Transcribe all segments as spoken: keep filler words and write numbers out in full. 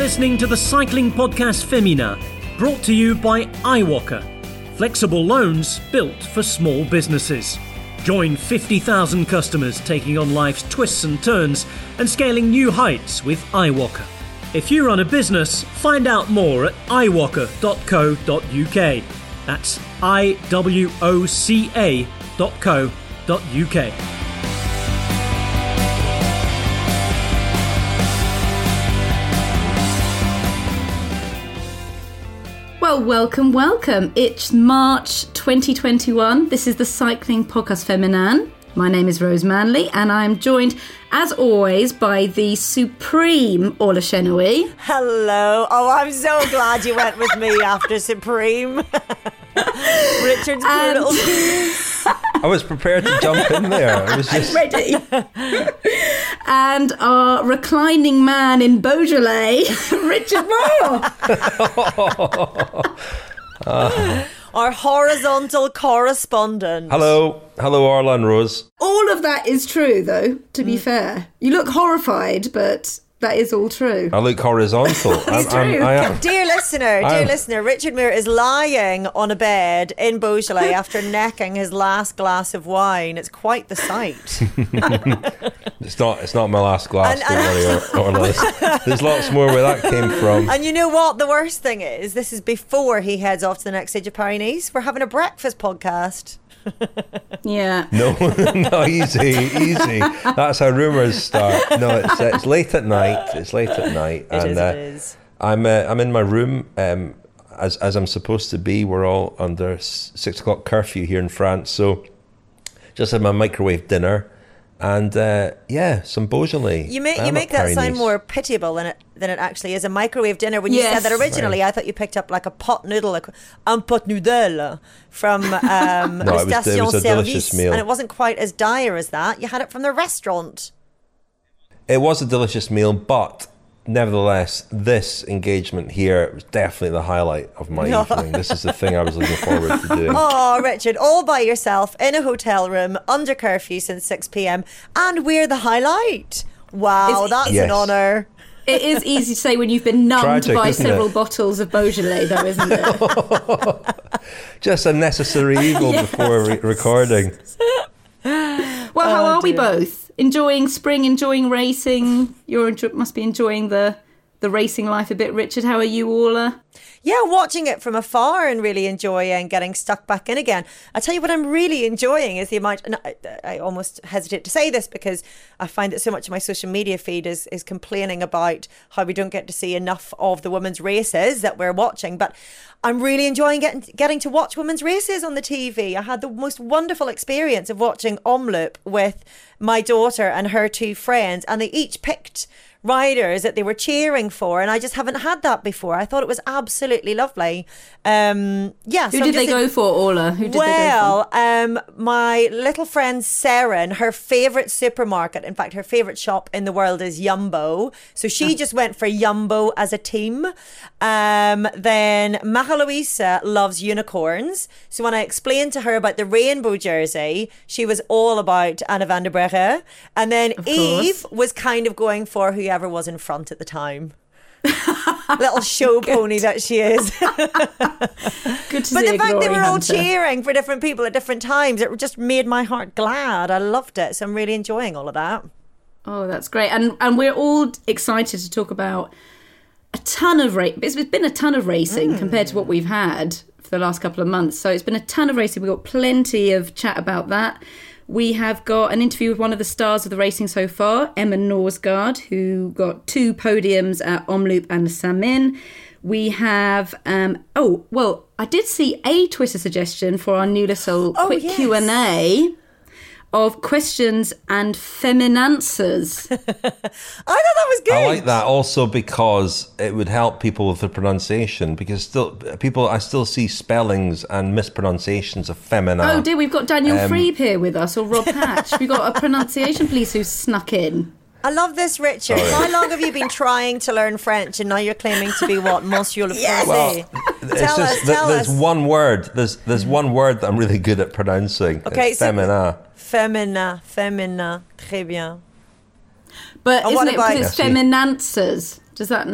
listening to the cycling podcast Femina, brought to you by iWalker. Flexible loans built for small businesses. Join fifty thousand customers taking on life's twists and turns and scaling new heights with iWalker. If you run a business, find out more at i walker dot co dot u k. That's I W O C A dot co dot u k. Well, welcome, welcome. It's March twenty twenty-one. This is the Cycling Podcast Féminin. My name is Rose Manley, and I'm joined, as always, by the supreme Orla Chenoy. Hello. Oh, I'm so glad you went with me after Supreme. Richard's And- little piece. I was prepared to jump in there. I was just Ready. And our reclining man in Beaujolais, Richard Moore. uh, Our horizontal correspondent. hello, hello, Orla and Rose. All of that is true, though, to be Mm. fair. You look horrified, but that is all true. I look horizontal. I'm, I'm, true. I am. Dear listener, dear I'm- listener, Richard Moore is lying on a bed in Beaujolais after necking his last glass of wine. It's quite the sight. It's not. It's not my last glass. And- don't and- worry, Or- Orla. There's, there's lots more where that came from. And you know what? The worst thing is, this is before he heads off to the next stage of Paris-Nice. We're having a breakfast podcast. Yeah. No, no, easy, easy. That's how rumours start. No, it's uh, it's late at night. It's late at night, It and is, uh, it is. I'm uh, I'm in my room, um, as as I'm supposed to be. We're all under s- six o'clock curfew here in France, so just had my microwave dinner, and uh, yeah, some Beaujolais. You make I'm you at make that sound Paris-Nice. more pitiable than it than it actually is. A microwave dinner. When you Yes. said that originally, I thought you picked up like a pot noodle, like un pot noodle from um, No, it was- it Station was a delicious Service, meal. and it wasn't quite as dire as that. You had it from the restaurant. It was a delicious meal, but nevertheless, this engagement here was definitely the highlight of my evening. This is the thing I was looking forward to doing. Oh, Richard, all by yourself in a hotel room under curfew since six p.m. and we're the highlight. Wow, Is- that's Yes. an honour. It is easy to say when you've been numbed Tragic, by isn't several it? bottles of Beaujolais, though, isn't it? Just a necessary evil before re- recording. Well, how Oh, are we dear. both? Enjoying spring, enjoying racing? You enjo- must be enjoying the, the racing life a bit, Richard. How are you, Orla? Yeah, watching it from afar and really enjoying getting stuck back in again. I tell you what I'm really enjoying is the amount, and I, I almost hesitate to say this because I find that so much of my social media feed is, is complaining about how we don't get to see enough of the women's races that we're watching. But I'm really enjoying getting, getting to watch women's races on the T V. I had the most wonderful experience of watching Omloop with my daughter and her two friends, and they each picked riders that they were cheering for, and I just haven't had that before. I thought it was absolutely lovely. Um, yeah. Who so I'm did they just- go for, Orla? Who did well, um, my little friend Seren, her favourite supermarket, in fact, her favourite shop in the world is Jumbo. So she just went for Jumbo as a team. Um, then Marie-Louise loves unicorns. So when I explained to her about the rainbow jersey, she was all about Anna van der Breggen. And then Of Eve course. was kind of going for whoever was in front at the time. Little show pony that she is. Good to But see the a fact they glory were all hunter. cheering for different people at different times, it just made my heart glad. I loved it. So I'm really enjoying all of that. Oh, that's great. And and we're all excited to talk about a ton of race. It's been a ton of racing compared to what we've had for the last couple of months. So it's been a ton of racing. We've got plenty of chat about that. We have got an interview with one of the stars of the racing so far, Emma Norsgaard, who got two podiums at Omloop and Samin. We have, um, oh, well, I did see a Twitter suggestion for our new little Oh, quick yes. Q and A of questions and feminanswers. I thought that was good. I like that also because it would help people with the pronunciation, because still people I still see spellings and mispronunciations of femina. Oh dear, we've got Daniel Um, Freeb here with us, or Rob Hatch. We've got a pronunciation police who's snuck in. I love this, Richard. How long have you been trying to learn French and now you're claiming to be what? Monsieur le Yes. Français? It's Tell just us, that tell there's us. one word. There's there's one word that I'm really good at pronouncing. Okay, it's so- femina. Femina, femina, très bien. But And isn't what it because about- it's Yes, feminancers? Does that not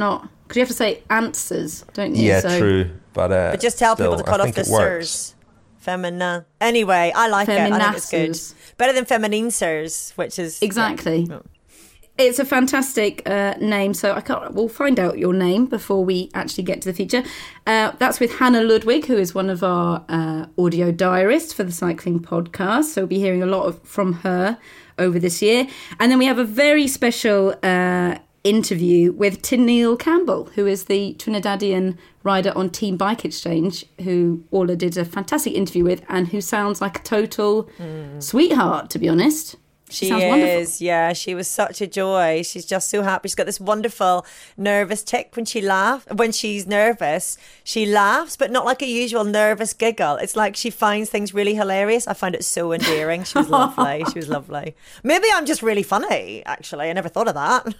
Because you have to say answers, don't you? Yeah, so, true. But, uh, But just tell still, people to cut I off think the it works. sirs. Femina. Anyway, I like it. I think it's good. Feminasses. Better than feminine sirs, which is... Exactly. Yeah. It's a fantastic uh, name, so I can't. We'll find out your name before we actually get to the feature. Uh, that's with Hannah Ludwig, who is one of our uh, audio diarists for the Cycling Podcast. So we'll be hearing a lot of, from her over this year. And then we have a very special uh, interview with Tennille Campbell, who is the Trinidadian rider on Team Bike Exchange, who Orla did a fantastic interview with, and who sounds like a total mm. sweetheart, to be honest. She, she sounds is, wonderful. Yeah. She was such a joy. She's just so happy. She's got this wonderful nervous tick when she laughs. When she's nervous, she laughs, but not like a usual nervous giggle. It's like she finds things really hilarious. I find it so endearing. She was lovely. She was lovely. Maybe I'm just really funny, actually. I never thought of that.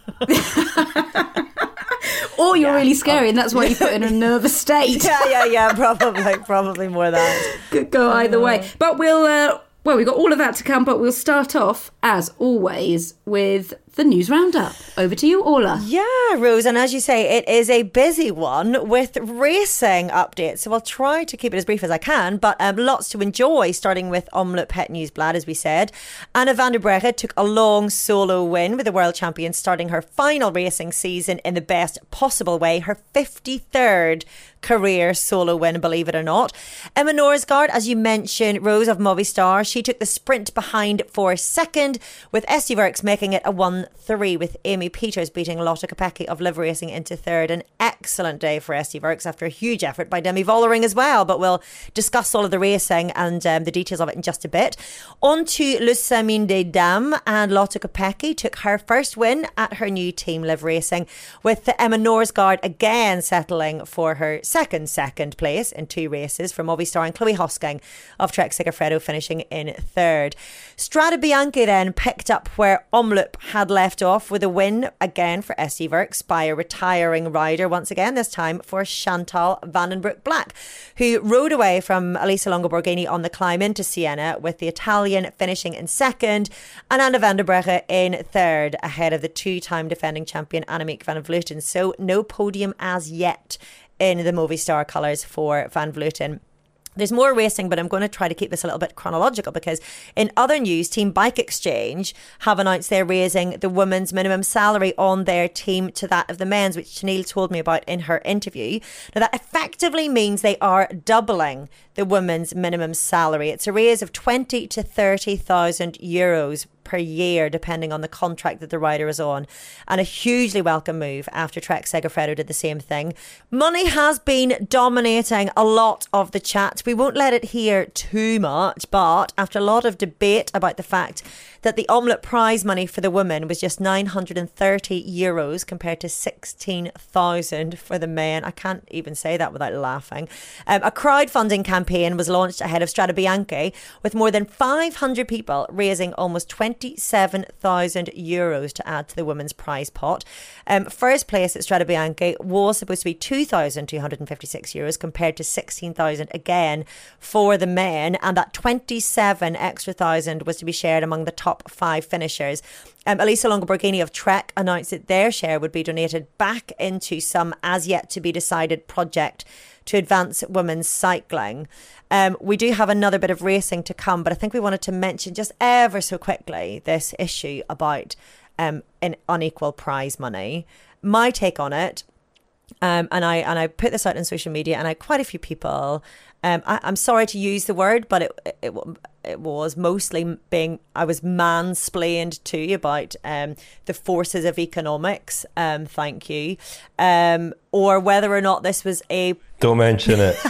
Or you're Yeah. really scary, and that's why you put in a nervous state. yeah, yeah, yeah. Probably, probably more that. Could go either way. But we'll, uh, well, we've got all of that to come, but we'll start off, as always, with the news roundup. Over to you, Orla. Yeah, Rose, and as you say, it is a busy one with racing updates. So I'll try to keep it as brief as I can, but um, lots to enjoy, starting with Omloop Het Nieuwsblad, as we said. Anna van der Breggen took a long solo win with the world champion, starting her final racing season in the best possible way, her fifty-third career solo win, believe it or not. Emma Norsgaard, as you mentioned, Rose of Movistar, she took the sprint behind for second, with Esti Works making it a one three, with Amy Peters beating Lotte Kopecky of Live Racing into third. An excellent day for Esti Works after a huge effort by Demi Vollering as well, but we'll discuss all of the racing and um, the details of it in just a bit. On to Le Chemin des Dames, and Lotte Kopecky took her first win at her new team Live Racing, with Emma Norsgaard again settling for her second second place in two races for Movistar, and Chloe Hosking of Trek Segafredo finishing in third. Strade Bianche then picked up where Omloop had left off, with a win again for Esti Works by a retiring rider once again, this time for Chantal van den Broek Black, who rode away from Elisa Longo Borghini on the climb into Siena, with the Italian finishing in second and Anna van der Breggen in third, ahead of the two-time defending champion Annemiek van Vleuten. So no podium as yet in the Movistar colours for Van Vleuten. There's more racing, but I'm going to try to keep this a little bit chronological, because in other news, Team Bike Exchange have announced they're raising the women's minimum salary on their team to that of the men's, which Tennille told me about in her interview. Now, that effectively means they are doubling the women's minimum salary. It's a raise of twenty to thirty thousand euros per year, depending on the contract that the rider is on, and a hugely welcome move after Trek Segafredo did the same thing. Money has been dominating a lot of the chat. We won't let it hear too much, but after a lot of debate about the fact that the Omloop prize money for the women was just nine hundred thirty euros compared to sixteen thousand for the men. I can't even say that without laughing. Um, a crowdfunding campaign was launched ahead of Strade Bianche, with more than five hundred people raising almost twenty-seven thousand euros to add to the women's prize pot. Um, first place at Strade Bianche was supposed to be two thousand two hundred fifty-six euros compared to sixteen thousand again for the men, and that twenty-seven extra thousand was to be shared among the top five finishers. Um, Elisa Longo Borghini of Trek announced that their share would be donated back into some as yet to be decided project to advance women's cycling. Um, we do have another bit of racing to come, but I think we wanted to mention just ever so quickly this issue about um, an unequal prize money. My take on it, um, and I and I put this out on social media, and I quite a few people. Um, I, I'm sorry to use the word, but it, it it was mostly being I was mansplained to about um, the forces of economics. Um, thank you, um, or whether or not this was a Don't mention it.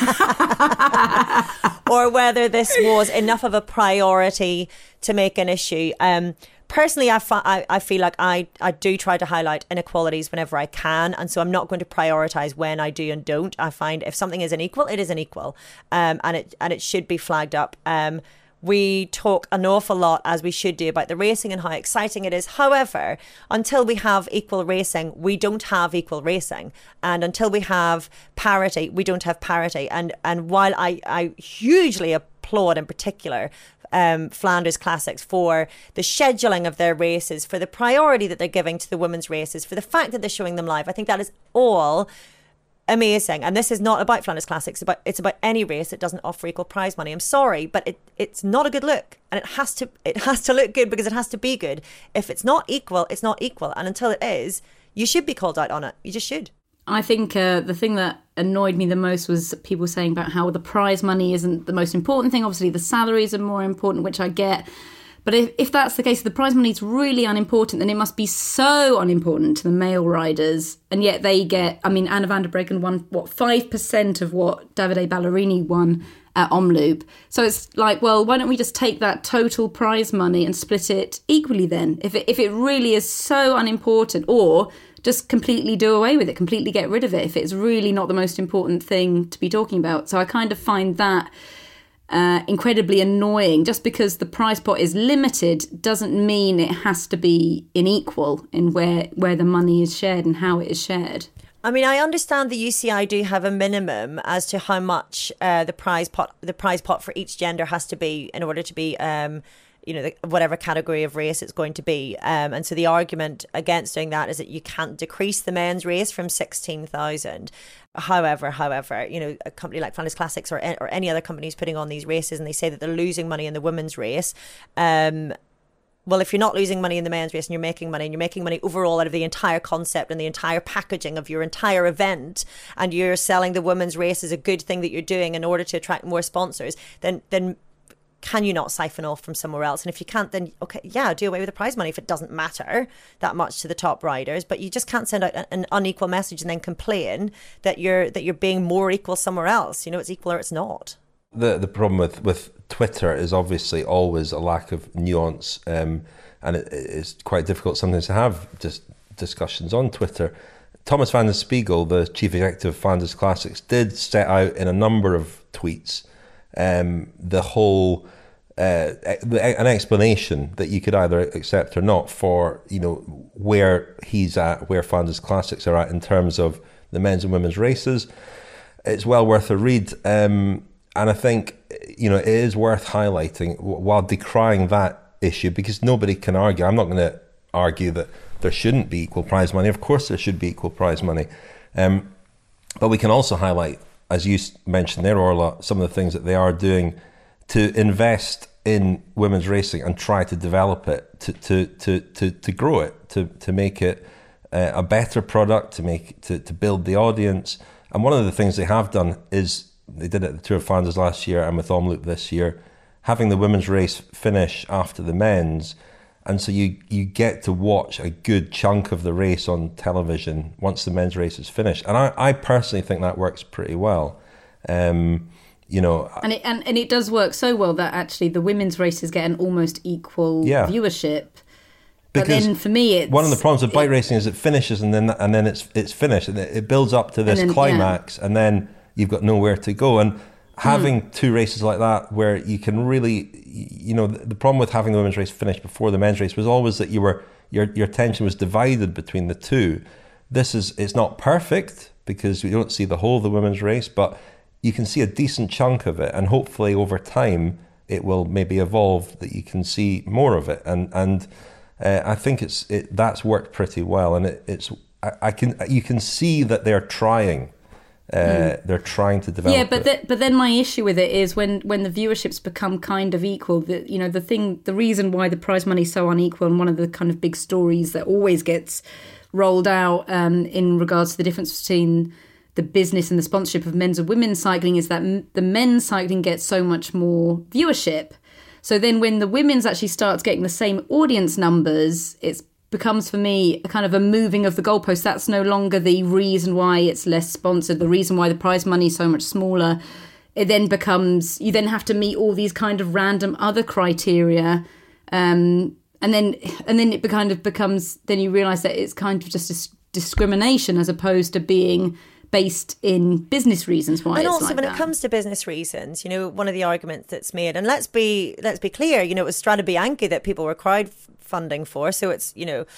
or whether this was enough of a priority to make an issue. Um, Personally, I, fi- I, I feel like I, I do try to highlight inequalities whenever I can. And so I'm not going to prioritise when I do and don't. I find if something is unequal, it is unequal. Um, and it and it should be flagged up. Um, we talk an awful lot, as we should do, about the racing and how exciting it is. However, until we have equal racing, we don't have equal racing. And until we have parity, we don't have parity. And and while I, I hugely appreciate applaud in particular um, Flanders Classics for the scheduling of their races, for the priority that they're giving to the women's races, for the fact that they're showing them live. I think that is all amazing. And this is not about Flanders Classics, but it's about any race that doesn't offer equal prize money. I'm sorry, but it, it's not a good look, and it has to it has to look good because it has to be good. If it's not equal, it's not equal, and until it is, you should be called out on it. You just should. I think uh, the thing that annoyed me the most was people saying about how the prize money isn't the most important thing. Obviously, the salaries are more important, which I get. But if, if that's the case, if the prize money is really unimportant, then it must be so unimportant to the male riders. And yet they get, I mean, Anna van der Breggen won, what, five percent of what Davide Ballerini won at Omloop. So it's like, well, why don't we just take that total prize money and split it equally then? If it, if it really is so unimportant, or just completely do away with it, completely get rid of it if it's really not the most important thing to be talking about. So I kind of find that Uh, incredibly annoying. Just because the prize pot is limited doesn't mean it has to be unequal in where, where the money is shared and how it is shared. I mean, I understand the U C I do have a minimum as to how much uh, the prize pot the prize pot for each gender has to be in order to be, um, you know, the, whatever category of race it's going to be. Um, and so the argument against doing that is that you can't decrease the men's race from sixteen thousand. However, however, you know, a company like Flanders Classics or or any other companies putting on these races, and they say that they're losing money in the women's race. Um, well, if you're not losing money in the men's race and you're making money, and you're making money overall out of the entire concept and the entire packaging of your entire event, and you're selling the women's race as a good thing that you're doing in order to attract more sponsors, then then can you not siphon off from somewhere else? And if you can't, then okay, yeah, do away with the prize money if it doesn't matter that much to the top riders. But you just can't send out an unequal message and then complain that you're that you're being more equal somewhere else. You know, it's equal or it's not. The the problem with, with Twitter is obviously always a lack of nuance, um, and it, it's quite difficult sometimes to have just discussions on Twitter. Thomas van der Spiegel, the chief executive of Flanders Classics, did set out in a number of tweets um, the whole uh, an explanation that you could either accept or not for, you know, where he's at, where Flanders Classics are at in terms of the men's and women's races. It's well worth a read. Um, And I think, you know, it is worth highlighting while decrying that issue, because nobody can argue. I'm not going to argue that there shouldn't be equal prize money. Of course there should be equal prize money. Um, but we can also highlight, as you mentioned there, Orla, some of the things that they are doing to invest in women's racing and try to develop it, to to to to, to grow it, to, to make it uh, a better product, to make to, to build the audience. And one of the things they have done is, they did it at the Tour of Flanders last year and with Omloop this year, having the women's race finish after the men's. And so you, you get to watch a good chunk of the race on television once the men's race is finished. And I, I personally think that works pretty well. Um, you know, and it, and, and it does work so well that actually the women's races get an almost equal yeah. viewership. But because then for me, it's, one of the problems with bike it, racing is it finishes and then and then it's it's finished, and it, it builds up to this and then, climax, yeah. and then you've got nowhere to go. And having mm. two races like that where you can really, you know, the, the problem with having the women's race finish before the men's race was always that you were your your attention was divided between the two. This is, it's not perfect because we don't see the whole of the women's race, but you can see a decent chunk of it, and hopefully over time it will maybe evolve that you can see more of it. And and uh, I think it's it, that's worked pretty well, and it, it's I, I can you can see that they're trying. Uh, mm. They're trying to develop. Yeah, but it. The, but then my issue with it is when, when the viewerships become kind of equal. That, you know, the thing, the reason why the prize money is so unequal, and one of the kind of big stories that always gets rolled out um, in regards to the difference between the business and the sponsorship of men's and women's cycling is that m- the men's cycling gets so much more viewership. So then when the women's actually starts getting the same audience numbers, it's becomes for me a kind of a moving of the goalpost. That's no longer the reason why it's less sponsored, the reason why the prize money is so much smaller. It then becomes, you then have to meet all these kind of random other criteria, um, and then and then it kind of becomes, then you realise that it's kind of just a discrimination as opposed to being based in business reasons why and it's also like when that. It comes to business reasons, you know, one of the arguments that's made, and let's be let's be clear, you know, it was Strade Bianche that people were crowdfunding for, so it's, you know,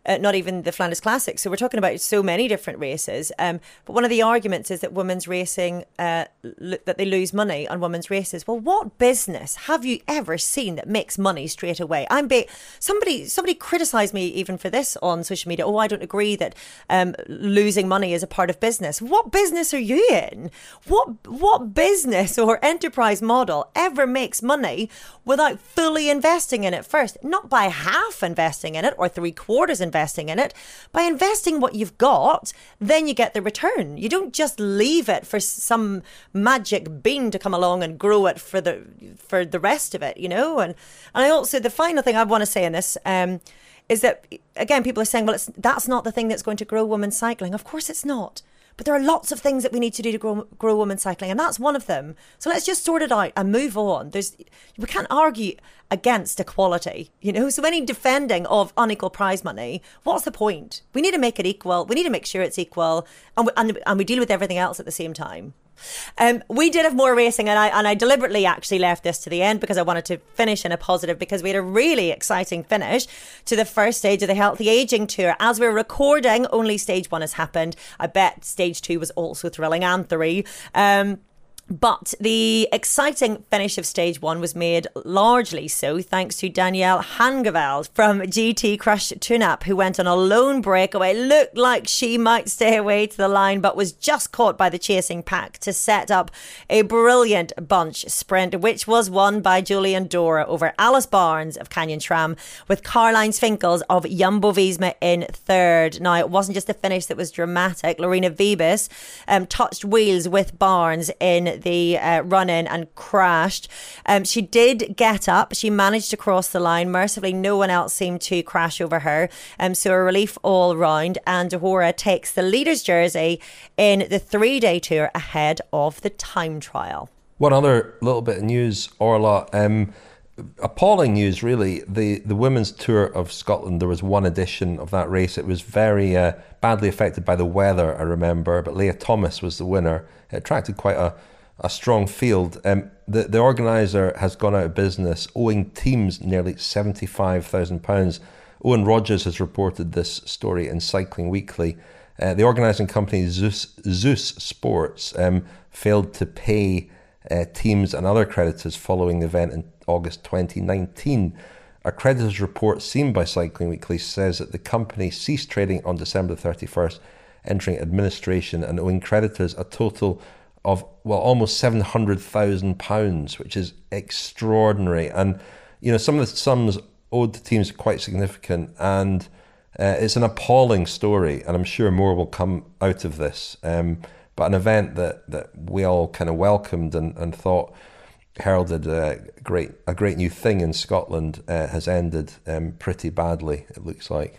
uh, not even the Flanders Classic. So we're talking about so many different races. Um, but one of the arguments is that women's racing, uh, l- that they lose money on women's races. Well, what business have you ever seen that makes money straight away? I'm ba- somebody somebody criticised me even for this on social media. Oh, I don't agree that um, losing money is a part of business. What business are you in? What what business or enterprise model ever makes money without fully investing in it first? Not by half investing in it or three quarters investing in it. By investing what you've got, then you get the return. You don't just leave it for some magic bean to come along and grow it for the for the rest of it, you know. And and I also, the final thing I want to say in this um, is that, again, people are saying, well, it's, that's not the thing that's going to grow women's cycling. Of course it's not. But there are lots of things that we need to do to grow, grow women's cycling, and that's one of them. So let's just sort it out and move on. There's, we can't argue against equality, you know. So any defending of unequal prize money, what's the point? We need to make it equal. We need to make sure it's equal, and we, and, and we deal with everything else at the same time. Um, we did have more racing, and I and I deliberately actually left this to the end because I wanted to finish in a positive, because we had a really exciting finish to the first stage of the Healthy Aging Tour. As we're recording, only stage one has happened. I bet stage two was also thrilling, and three. Um, But the exciting finish of stage one was made largely so thanks to Danielle Hangeveld from G T Crush Tunap, who went on a lone breakaway. Looked like she might stay away to the line, but was just caught by the chasing pack to set up a brilliant bunch sprint, which was won by Julian Dora over Alice Barnes of Canyon Tram, with Caroline Svinkels of Jumbo Visma in third. Now, it wasn't just a finish that was dramatic. Lorena Vibis um, touched wheels with Barnes in the uh, run-in and crashed. Um, she did get up. She managed to cross the line. Mercifully, no one else seemed to crash over her. Um, so a relief all round. And Dahora takes the leader's jersey in the three-day tour ahead of the time trial. One other little bit of news, Orla. Um, appalling news, really. The the women's tour of Scotland, there was one edition of that race. It was very uh, badly affected by the weather, I remember. But Leah Thomas was the winner. It attracted quite a a strong field. Um, the, the organiser has gone out of business, owing teams nearly seventy-five thousand pounds. Owen Rogers has reported this story in Cycling Weekly. Uh, the organising company Zeus, Zeus Sports um, failed to pay uh, teams and other creditors following the event in August twenty nineteen. A creditors report seen by Cycling Weekly says that the company ceased trading on December thirty-first, entering administration and owing creditors a total of, well, almost seven hundred thousand pounds, which is extraordinary. And, you know, some of the sums owed to teams are quite significant, and uh, it's an appalling story, and I'm sure more will come out of this. Um, but an event that, that we all kind of welcomed and, and thought heralded a great, a great new thing in Scotland uh, has ended um, pretty badly, it looks like.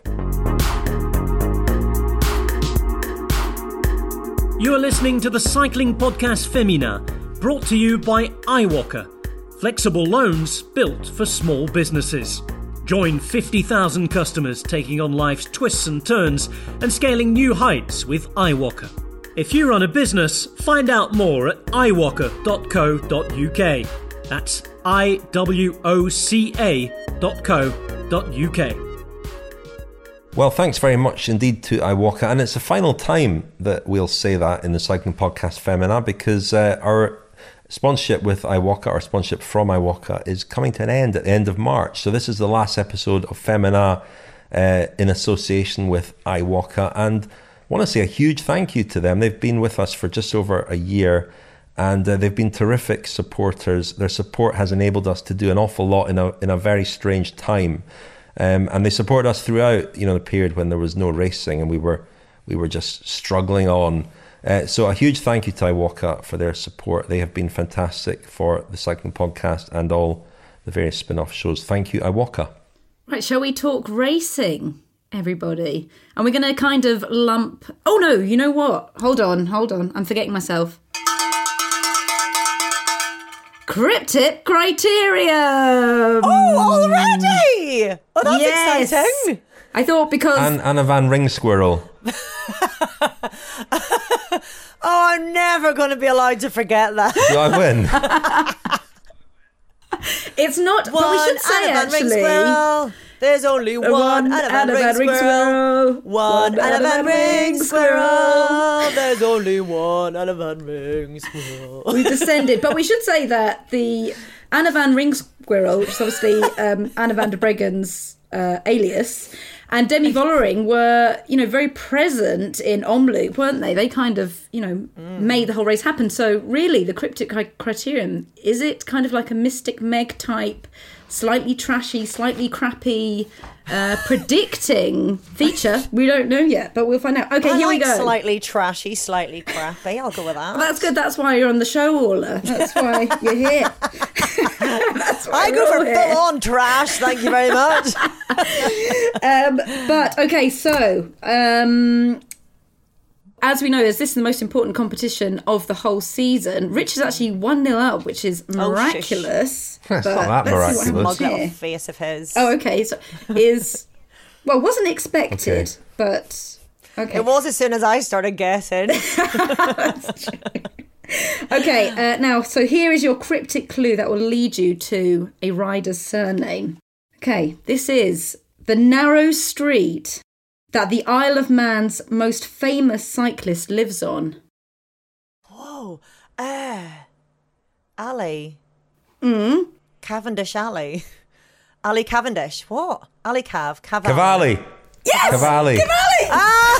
You are listening to the cycling podcast Femina, brought to you by iWalker. Flexible loans built for small businesses. Join fifty thousand customers taking on life's twists and turns and scaling new heights with iWalker. If you run a business, find out more at i walker dot co dot u k. That's I W O C A dot co dot u k. Well, thanks very much indeed to iWalker, and it's the final time that we'll say that in the Cycling Podcast Femina, because uh, our sponsorship with iWalker, our sponsorship from iWalker, is coming to an end at the end of March. So this is the last episode of Femina uh, in association with iWalker, and I want to say a huge thank you to them. They've been with us for just over a year, and uh, they've been terrific supporters. Their support has enabled us to do an awful lot in a in a very strange time. Um, and they supported us throughout, you know, the period when there was no racing and we were we were just struggling on. Uh, so a huge thank you to iWalker for their support. They have been fantastic for the Cycling Podcast and all the various spin-off shows. Thank you, iWalker. Right, shall we talk racing, everybody? And we're going to kind of lump... Oh, no, you know what? Hold on, hold on. I'm forgetting myself. Cryptip Criterium! Oh, already? Oh, that's yes. exciting. I thought because... And Anna Van Ring Squirrel. Oh, I'm never going to be allowed to forget that. Do I win? It's not... One, but we should say, Anna Van Ring actually... Squirrel. There's only one, one Anna Van Ring squirrel. One Anna Van Ring squirrel. There's only one Anna Van Ring squirrel. We descended, but we should say that the Anna Van Ring squirrel, which is obviously um, Anna van der Breggen's uh, alias, and Demi Vollering were, you know, very present in Omloop, weren't they? They kind of, you know, mm. made the whole race happen. So really, the cryptic criterion, is it kind of like a Mystic Meg type, slightly trashy, slightly crappy, uh, predicting feature? We don't know yet, but we'll find out. Okay, I here like we go. Slightly trashy, slightly crappy. I'll go with that. Well, that's good. That's why you're on the show, Orla. That's why you're here. That's why I go for full on trash. Thank you very much. um, but okay, so um, as we know, as this is the most important competition of the whole season, Rich is actually one nil up, which is miraculous. Oh, it's not that miraculous. Smug little face of his. Oh, okay. So is well, wasn't expected, okay. but okay. It was as soon as I started guessing. That's true. Okay, uh, now, so here is your cryptic clue that will lead you to a rider's surname. Okay, this is the narrow street that the Isle of Man's most famous cyclist lives on. Whoa, uh, alley. Mm. Cavendish Alley. Ali Cavendish. What? Ali Cav. Cavalli. Cavalli. Yes! Cavalli. Cavalli! Ah!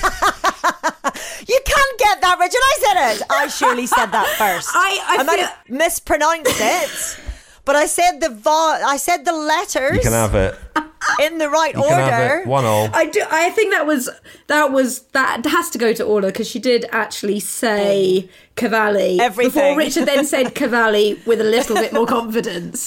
You can't get that, Richard. I said it. I surely said that first. I, I, I might feel... have mispronounced it, but I said the vo- I said the letters. You can have it in the right you order. Can have it. One all. I do. I think that was that was that has to go to Orla because she did actually say Cavalli everything before Richard then said Cavalli with a little bit more confidence.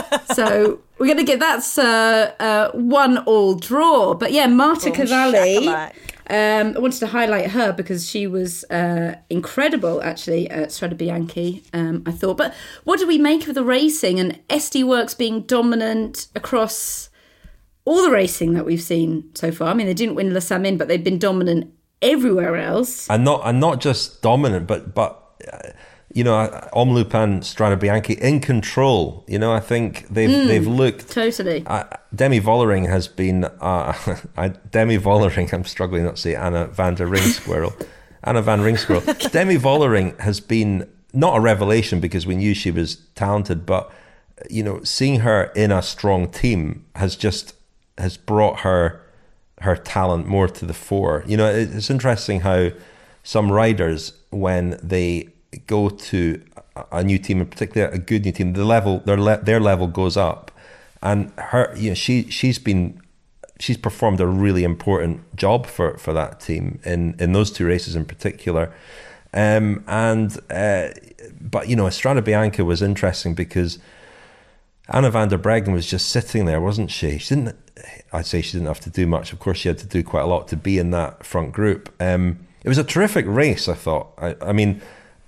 So we're going to get that's uh, uh, one all draw. But yeah, Marta oh, Cavalli. Shakalak. Um, I wanted to highlight her because she was uh, incredible, actually, at Strade Bianche, um, I thought. But what do we make of the racing and S D Works being dominant across all the racing that we've seen so far? I mean, they didn't win Les Amis, but they've been dominant everywhere else. And not and not just dominant, but but uh, you know, Omloop and Strade Bianche in control. You know, I think they've mm, they've looked totally. Uh, Demi Vollering has been uh, I, Demi Vollering. I'm struggling not to say Anna van der Ring Squirrel. Anna van Ring Squirrel. Demi Vollering has been not a revelation because we knew she was talented, but you know, seeing her in a strong team has just has brought her her talent more to the fore. You know, it's interesting how some riders, when they go to a new team, in particular a good new team, the level their le- their level goes up, and her, you know, she she's been she's performed a really important job for, for that team in, in those two races in particular, um, and uh, but you know, Strade Bianche was interesting because Anna van der Breggen was just sitting there, wasn't she? She didn't. I'd say she didn't have to do much. Of course, she had to do quite a lot to be in that front group. Um, it was a terrific race, I thought. I, I mean.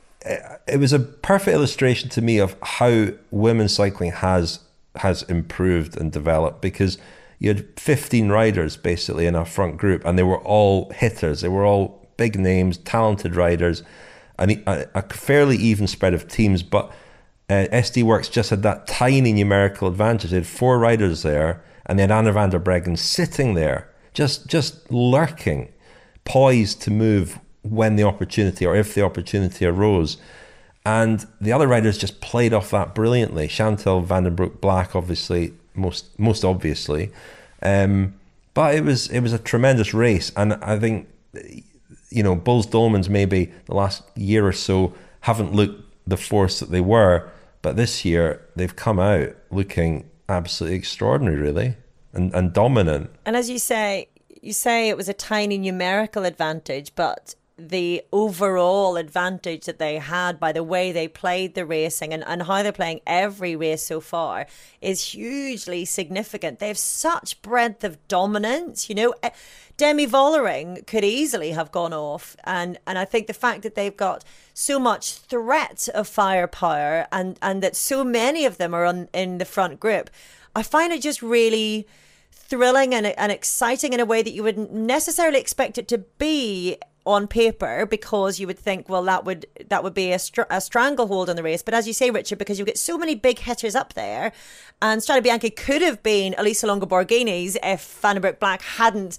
It was a perfect illustration to me of how women's cycling has has improved and developed, because you had fifteen riders basically in a front group, and they were all hitters. They were all big names, talented riders, and a, a fairly even spread of teams. But uh, S D Works just had that tiny numerical advantage. They had four riders there, and they had Anna van der Breggen sitting there, just just lurking, poised to move when the opportunity or if the opportunity arose. And the other riders just played off that brilliantly. Chantal van den Broek Black, obviously, most most obviously. Um, but it was it was a tremendous race. And I think, you know, Bulls Dolmans maybe the last year or so haven't looked the force that they were. But this year, they've come out looking absolutely extraordinary, really, and, and dominant. And as you say, you say it was a tiny numerical advantage, but the overall advantage that they had by the way they played the racing and, and how they're playing every race so far is hugely significant. They have such breadth of dominance. You know, Demi Vollering could easily have gone off. And, and I think the fact that they've got so much threat of firepower and, and that so many of them are on, in the front group, I find it just really thrilling and, and exciting in a way that you wouldn't necessarily expect it to be on paper, because you would think, well, that would that would be a, str- a stranglehold on the race. But as you say, Richard, because you get so many big hitters up there, and Strade Bianche could have been Elisa Longo Borghini's if Van den Broek Black hadn't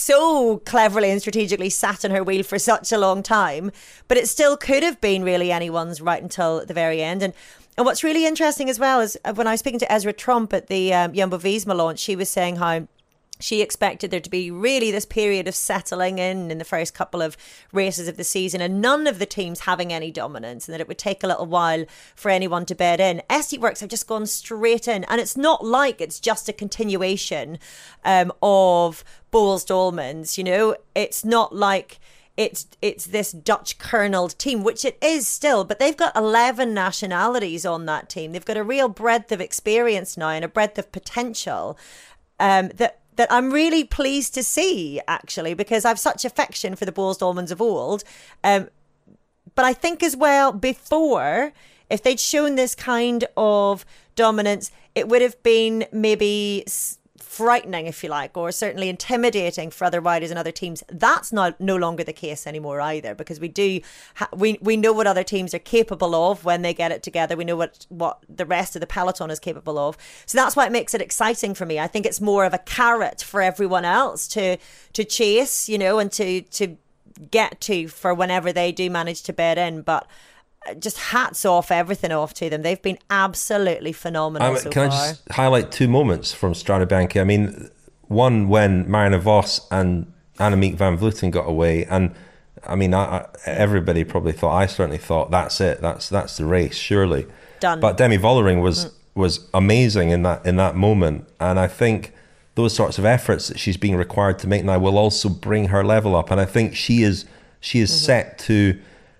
so cleverly and strategically sat on her wheel for such a long time. But it still could have been really anyone's right until the very end. And and what's really interesting as well is when I was speaking to Ezra Trump at the um, Jumbo-Visma launch, she was saying how she expected there to be really this period of settling in in the first couple of races of the season, and none of the teams having any dominance, and that it would take a little while for anyone to bed in. S D Works have just gone straight in, and it's not like it's just a continuation um, of Boels Dolmans, you know. It's not like it's it's this Dutch kerneled team, which it is still, but they've got eleven nationalities on that team. They've got a real breadth of experience now and a breadth of potential um, that that I'm really pleased to see, actually, because I've such affection for the Boels Dolmans of old. Um, but I think as well, before, if they'd shown this kind of dominance, it would have been maybe frightening, if you like, or certainly intimidating for other riders and other teams. That's not no longer the case anymore either, because we do ha- we we know what other teams are capable of when they get it together. We know what what the rest of the peloton is capable of. So that's why it makes it exciting for me. I think it's more of a carrot for everyone else to to chase, you know, and to to get to for whenever they do manage to bed in. But just hats off, everything off to them. They've been absolutely phenomenal I mean, so can far. I just highlight two moments from Strade Bianche? I mean, one when Marianne Vos and Annemiek van Vleuten got away, and I mean, I, I, everybody probably thought, I certainly thought, that's it, that's that's the race, surely. Done. But Demi Vollering was mm. was amazing in that in that moment, and I think those sorts of efforts that she's being required to make now will also bring her level up, and I think she is she is mm-hmm. set to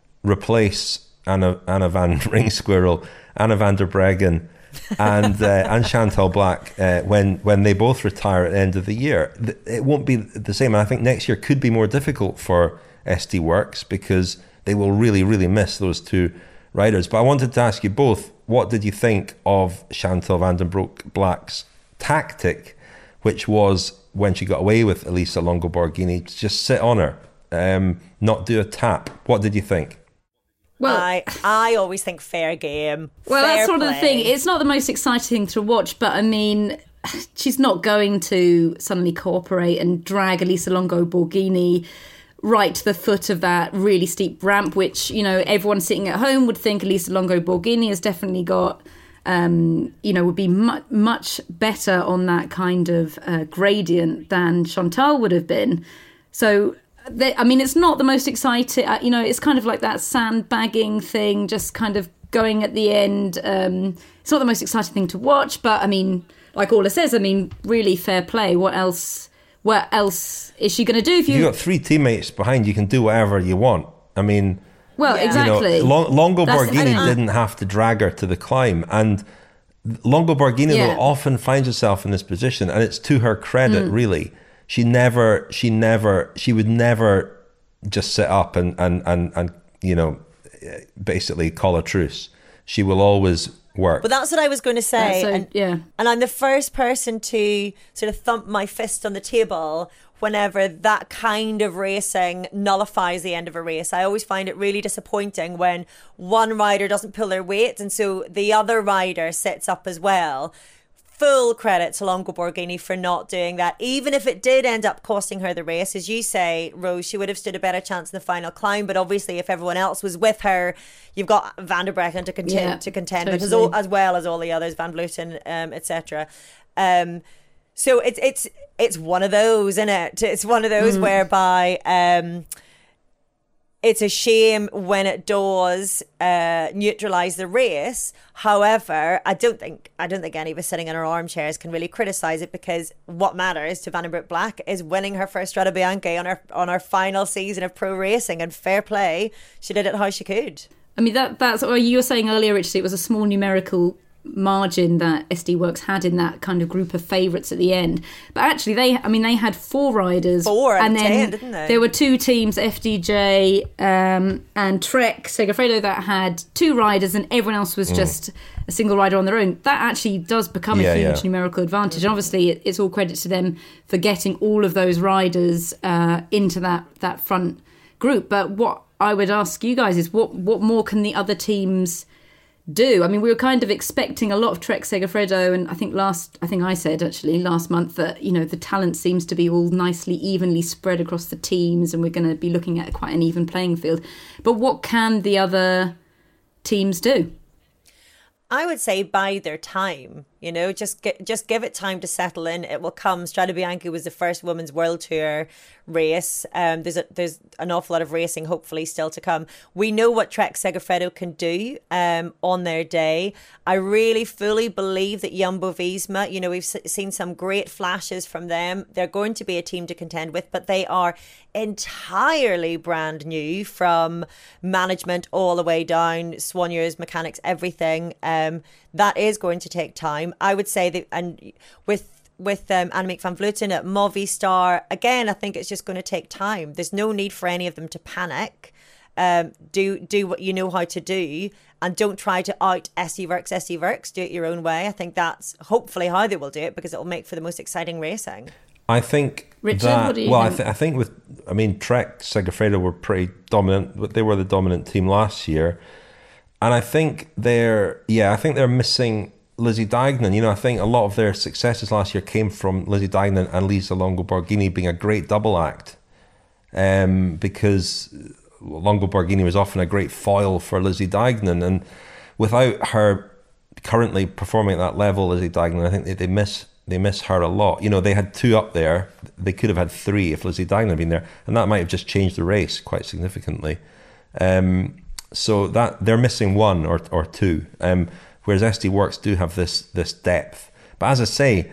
replace Anna, Anna van Ringsquirrel, Anna van der Breggen, and uh, and Chantal Blaak uh, when when they both retire at the end of the year. It won't be the same. And I think next year could be more difficult for S D Works because they will really, really miss those two riders. But I wanted to ask you both, what did you think of Chantal van den Broek Blaak's tactic, which was when she got away with Elisa Longo Borghini, just sit on her, um, not do a tap? What did you think? Well, I, I always think fair game. Well, fair that's sort play. of the thing. It's not the most exciting thing to watch, but I mean, she's not going to suddenly cooperate and drag Elisa Longo Borghini right to the foot of that really steep ramp, which, you know, everyone sitting at home would think Elisa Longo Borghini has definitely got, um, you know, would be mu- much better on that kind of uh, gradient than Chantal would have been. So, They, I mean, it's not the most exciting, uh, you know, it's kind of like that sandbagging thing, just kind of going at the end. Um, it's not the most exciting thing to watch, but I mean, like Orla says, I mean, really fair play. What else, what else is she going to do? If you... You've got three teammates behind, you can do whatever you want. I mean... Well, yeah. exactly. You know, Long, Longo That's, Borghini uh, didn't have to drag her to the climb, and Longo Borghini Yeah. though, often finds herself in this position, and it's to her credit, mm. really. She never, she never, she would never just sit up and, and, and, and, you know, basically call a truce. She will always work. But that's what I was going to say. So, and, yeah. and I'm the first person to sort of thump my fist on the table whenever that kind of racing nullifies the end of a race. I always find it really disappointing when one rider doesn't pull their weight and so the other rider sits up as well. Full credit to Longo Borghini for not doing that. Even if it did end up costing her the race, as you say, Rose, she would have stood a better chance in the final climb. But obviously, if everyone else was with her, you've got Van der Breggen to contend yeah, to contend totally. with, as, all, as well as all the others, Van Vleuten, um, et cetera. Um, so it's it's it's one of those, isn't it? It's one of those mm. whereby. Um, It's a shame when it does uh, neutralise the race. However, I don't think I don't think any of us sitting in our armchairs can really criticise it, because what matters to Van den Broek Blaak is winning her first Strade Bianche on her on her final season of pro racing, and fair play, she did it how she could. I mean, that that's what you were saying earlier, Richard. It was a small numerical margin that S D Works had in that kind of group of favourites at the end, but actually they I mean they had four riders, four and then ten, didn't they? There were two teams, F D J um, and Trek Segafredo, that had two riders and everyone else was mm. just a single rider on their own. That actually does become yeah, a huge yeah. numerical advantage, and obviously it, it's all credit to them for getting all of those riders uh, into that that front group. But what I would ask you guys is what what more can the other teams do? I mean, we were kind of expecting a lot of Trek Segafredo, and I think last, I think I said actually last month that, you know, the talent seems to be all nicely evenly spread across the teams, and we're going to be looking at quite an even playing field. But what can the other teams do? I would say bide their time, you know, just get, just give it time to settle in. It will come. Strade Bianche was the first women's world tour race. Um, there's a, there's an awful lot of racing, hopefully, still to come. We know what Trek Segafredo can do um, on their day. I really fully believe that Jumbo Visma, you know, we've seen some great flashes from them. They're going to be a team to contend with, but they are entirely brand new from management all the way down, soigneurs, mechanics, everything. Um, that is going to take time. I would say that, and with with um, Annemiek van Vleuten at Movistar, again, I think it's just going to take time. There's no need for any of them to panic. Um, do do what you know how to do, and don't try to out Essie Works, Essie Works. Do it your own way. I think that's hopefully how they will do it, because it will make for the most exciting racing. I think Richard, that, what do you well, think? I, th- I think with, I mean, Trek Segafredo were pretty dominant, but they were the dominant team last year. And I think they're, yeah, I think they're missing Lizzie Deignan. You know, I think a lot of their successes last year came from Lizzie Deignan and Lisa Longo Borghini being a great double act. Um, because Longo Borghini was often a great foil for Lizzie Deignan. And without her currently performing at that level, Lizzie Deignan, I think they, they miss they miss her a lot. You know, they had two up there. They could have had three if Lizzie Deignan had been there. And that might have just changed the race quite significantly. Um, so that they're missing one or or two. Um, whereas S D Works do have this this depth. But as I say,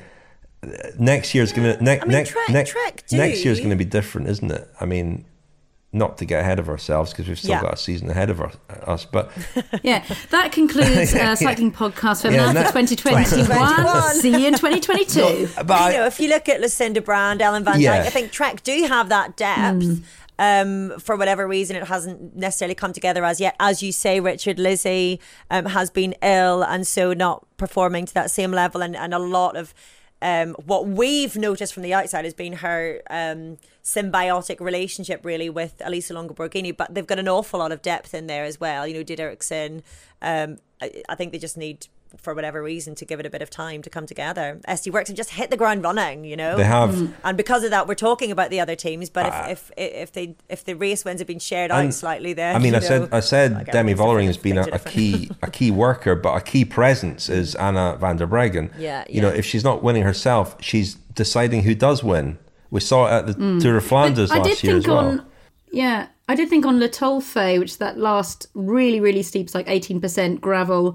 next year's yeah. gonna ne- I mean, next Trek, ne- Trek do. next year's gonna be different, isn't it? I mean, not to get ahead of ourselves because we've still yeah. got a season ahead of our, us, but yeah, that concludes uh, Cycling Podcast Femina Yeah, for that- twenty twenty-one. See you in twenty twenty-two. No, but I- you know, if you look at Lucinda Brand, Ellen Van Dijk, Yeah. I think Trek do have that depth. Mm. Um, for whatever reason, it hasn't necessarily come together as yet. As you say, Richard, Lizzie um, has been ill and so not performing to that same level. And, and a lot of um, what we've noticed from the outside has been her um, symbiotic relationship really with Elisa Longo Borghini. But they've got an awful lot of depth in there as well. You know, Did Ericsson. Um, I, I think they just need, for whatever reason, to give it a bit of time to come together. S D Works have just hit the ground running, you know. They have, mm. and because of that, we're talking about the other teams. But uh, if, if if they if the race wins have been shared out slightly, then I mean, you I said know, I said like Demi Vollering has things been a, are a key a key worker, but a key presence is Anna van der Breggen. Yeah, you know, yeah. if she's not winning herself, she's deciding who does win. We saw it at the mm. Tour of Flanders but last I did year think as well. On, yeah, I did think on Le Tolfe, which is that last really really steep, like eighteen percent gravel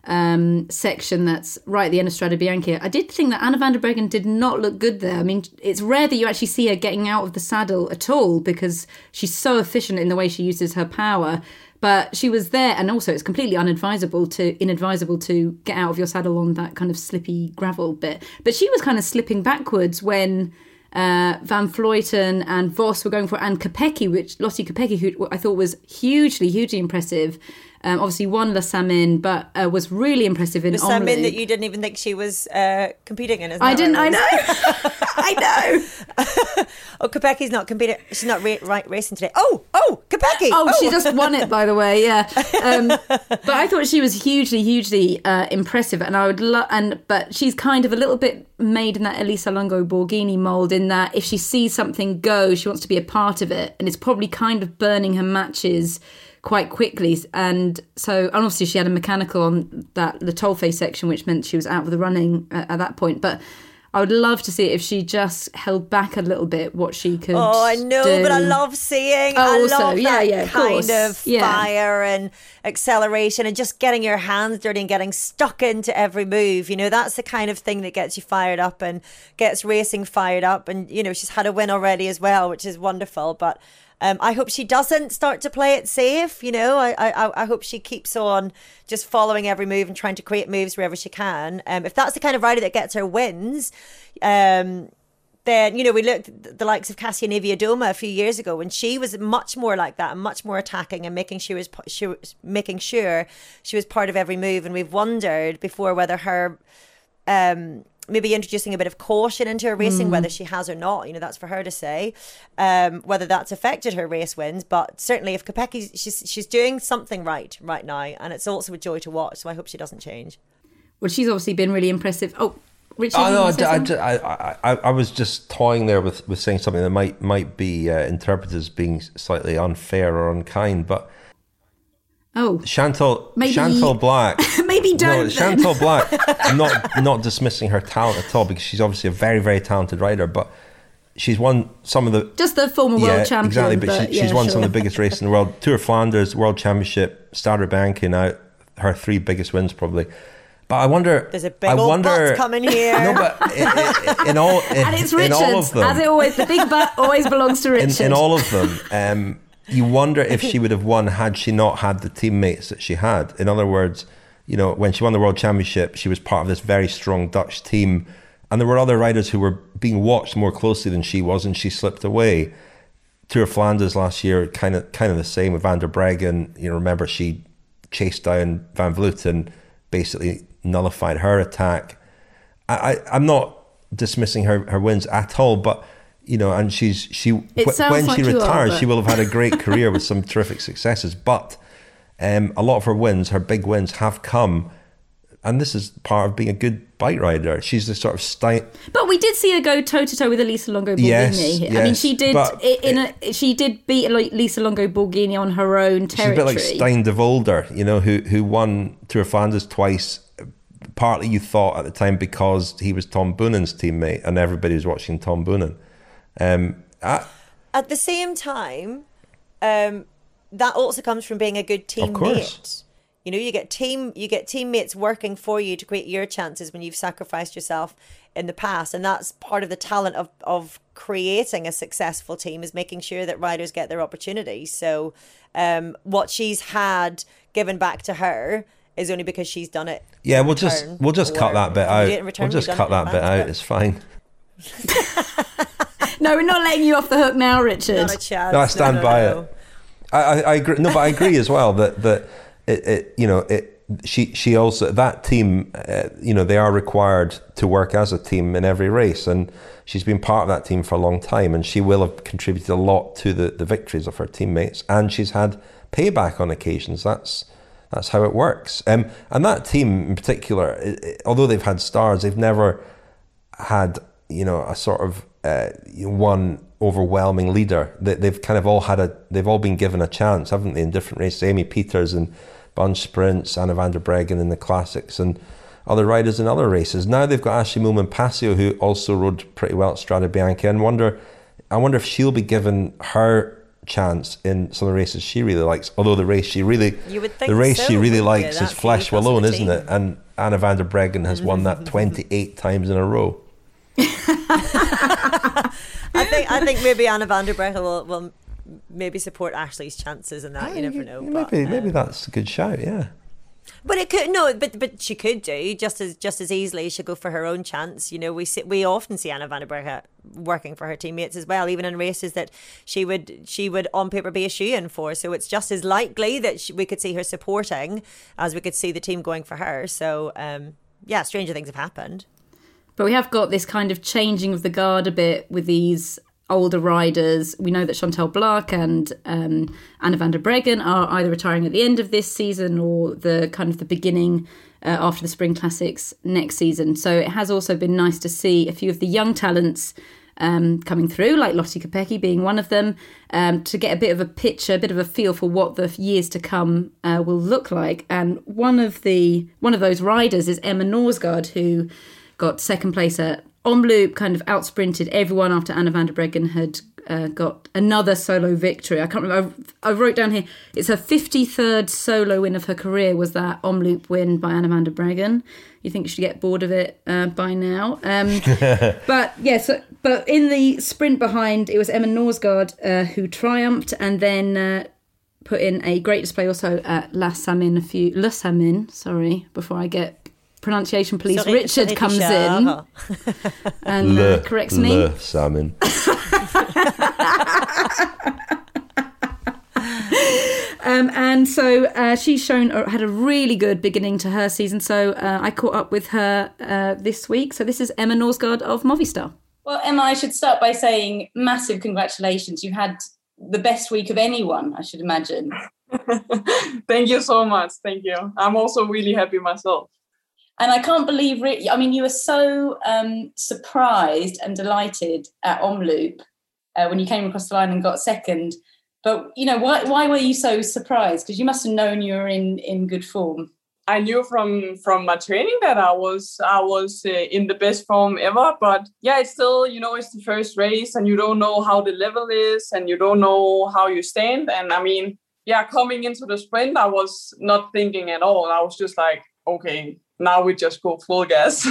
um section that's right at the end of Strade Bianche. I did think that Anna van der Breggen did not look good there. I mean, it's rare that you actually see her getting out of the saddle at all because she's so efficient in the way she uses her power. But she was there, and also it's completely unadvisable to inadvisable to get out of your saddle on that kind of slippy gravel bit. But she was kind of slipping backwards when uh, Van Vleuten and Vos were going for, and Kopecky, which Lottie Kopecky, who I thought was hugely, hugely impressive. Um, obviously won La Samin, but uh, was really impressive in the Samin Omloop. that you didn't even think she was uh, competing in. Isn't I that didn't. I right? know. I know. Oh, Kopecky's not competing. She's not ra- right racing today. Oh, oh, Kopecky. Oh, oh, she just won it, by the way. Yeah, um, but I thought she was hugely, hugely uh, impressive, and I would love. And but she's kind of a little bit made in that Elisa Longo Borghini mold, in that if she sees something go, she wants to be a part of it, and it's probably kind of burning her matches quite quickly. And so, and obviously she had a mechanical on that Le Tolfe section, which meant she was out of the running at, at that point. But I would love to see if she just held back a little bit what she could Oh, I know, do. but I love seeing. Oh, I also, love yeah, that yeah, of kind course. of Yeah. fire and acceleration and just getting your hands dirty and getting stuck into every move. You know, that's the kind of thing that gets you fired up and gets racing fired up. And, you know, she's had a win already as well, which is wonderful. But Um, I hope she doesn't start to play it safe. You know, I, I I hope she keeps on just following every move and trying to create moves wherever she can. Um, if that's the kind of rider that gets her wins, um, then, you know, we looked at the likes of Cassia Niewiadoma a few years ago when she was much more like that and much more attacking and making sure, was, she was making sure she was part of every move. And we've wondered before whether her um, maybe introducing a bit of caution into her racing, mm. whether she has or not, you know, that's for her to say, um, whether that's affected her race wins. But certainly if Kopecky, she's, she's doing something right right now, and it's also a joy to watch, so I hope she doesn't change. Well, she's obviously been really impressive. Oh, Richard, oh, no, I, I, I, I was just toying there with, with saying something that might might be uh, interpreted as being slightly unfair or unkind, but oh, Chantal maybe, Chantal Black. maybe don't. No, Chantal Black. I'm not not dismissing her talent at all, because she's obviously a very very talented rider, but she's won some of the just the former yeah, world champion. Exactly, but, but she, she's yeah, won sure. some of the biggest races in the world: Tour of Flanders, World Championship, Stade Bianchi. Now her three biggest wins probably. But I wonder. There's a big I old wonder, butt coming here. No, but in, in, in all, in, and it's Richard's, in all of them, as it always, the big butt always belongs to Richard. In, in all of them, um, you wonder if she would have won had she not had the teammates that she had. In other words, you know, when she won the World Championship, she was part of this very strong Dutch team, and there were other riders who were being watched more closely than she was, and she slipped away. Tour of Flanders last year, kind of, kind of the same with Van der Breggen. You know, remember she chased down Van Vleuten, basically nullified her attack. I, I, I'm not dismissing her, her wins at all, but you know, and she's she It wh- when like she retires, are, but... she will have had a great career with some terrific successes. But um, a lot of her wins, her big wins, have come, and this is part of being a good bike rider. She's the sort of style. But we did see her go toe to toe with Elisa Longo Borghini. Yes, I yes, mean, she did it, in a, she did beat Lisa Longo Borghini on her own territory. She's a bit like Stein de Volder, you know, who who won Tour of Flanders twice. Partly, you thought at the time because he was Tom Boonen's teammate, and everybody was watching Tom Boonen. Um, I, At the same time, um, that also comes from being a good teammate. You know, you get team, you get teammates working for you to create your chances when you've sacrificed yourself in the past, and that's part of the talent of of creating a successful team, is making sure that riders get their opportunities. So, um, what she's had given back to her is only because she's done it. Yeah, we'll just we'll just cut that bit out. We'll just cut that bit out. It's fine. No, we're not letting you off the hook now, Richard. Not a chance. No, I stand no, no, by no. it. I, I, I agree. No, but I agree as well that that it, it you know it she she also that team uh, you know they are required to work as a team in every race, and she's been part of that team for a long time, and she will have contributed a lot to the the victories of her teammates, and she's had payback on occasions. That's That's how it works. Um, and that team in particular, it, it, although they've had stars, they've never had, you know, a sort of uh, one overwhelming leader. They, they've kind of all had a, they've all been given a chance, haven't they, in different races? Amy Peters in bunch sprints, Anna van der Breggen in the classics, and other riders in other races. Now they've got Ashley Moolman-Pasio, who also rode pretty well at Strade Bianche, and wonder, I wonder if she'll be given her chance in some of the races she really likes. Although the race she really, you would think the race so, she really yeah, likes is Flèche Wallonne, isn't it? And Anna van der Breggen has won that twenty-eight times in a row. I think I think maybe Anna van der Breggen will, will maybe support Ashley's chances in that. Oh, you never you, know. Maybe but, um, maybe that's a good shout. Yeah. But it could no, but but she could do just as just as easily. She go for her own chance. You know, we see, we often see Anna van der Breggen working for her teammates as well, even in races that she would she would on paper be a shoe-in for. So it's just as likely that she, we could see her supporting as we could see the team going for her. So um, yeah, stranger things have happened. But we have got this kind of changing of the guard a bit with these older riders. We know that Chantal Blaak and um, Anna van der Breggen are either retiring at the end of this season or the kind of the beginning uh, after the Spring Classics next season. So it has also been nice to see a few of the young talents um, coming through, like Lottie Kopecky being one of them, um, to get a bit of a picture, a bit of a feel for what the years to come uh, will look like. And one of the one of those riders is Emma Norsgaard, who got second place at Omloop, kind of outsprinted everyone after Anna van der Breggen had uh, got another solo victory. I can't remember. I, I wrote down here, it's her fifty-third solo win of her career was that Omloop win by Anna van der Breggen. You think you should get bored of it uh, by now. Um, but yeah, so, but in the sprint behind, it was Emma Norsgaard uh, who triumphed and then uh, put in a great display also at La Samin, a few, Le Samin, sorry, before I get pronunciation police, sorry, Richard sorry, comes in and le, uh, corrects me. Le Salmon. Um, and so uh, she's shown had a really good beginning to her season. So uh, I caught up with her uh, this week. So this is Emma Norsgaard of Movistar. Well, Emma, I should start by saying massive congratulations. You've had the best week of anyone, I should imagine. Thank you so much. Thank you. I'm also really happy myself. And I can't believe, really, I mean, you were so um, surprised and delighted at Omloop uh, when you came across the line and got second. But, you know, why why were you so surprised? Because you must have known you were in, in good form. I knew from, from my training that I was I was uh, in the best form ever. But yeah, it's still, you know, it's the first race and you don't know how the level is and you don't know how you stand. And I mean, yeah, coming into the sprint, I was not thinking at all. I was just like, okay, now we just go full gas.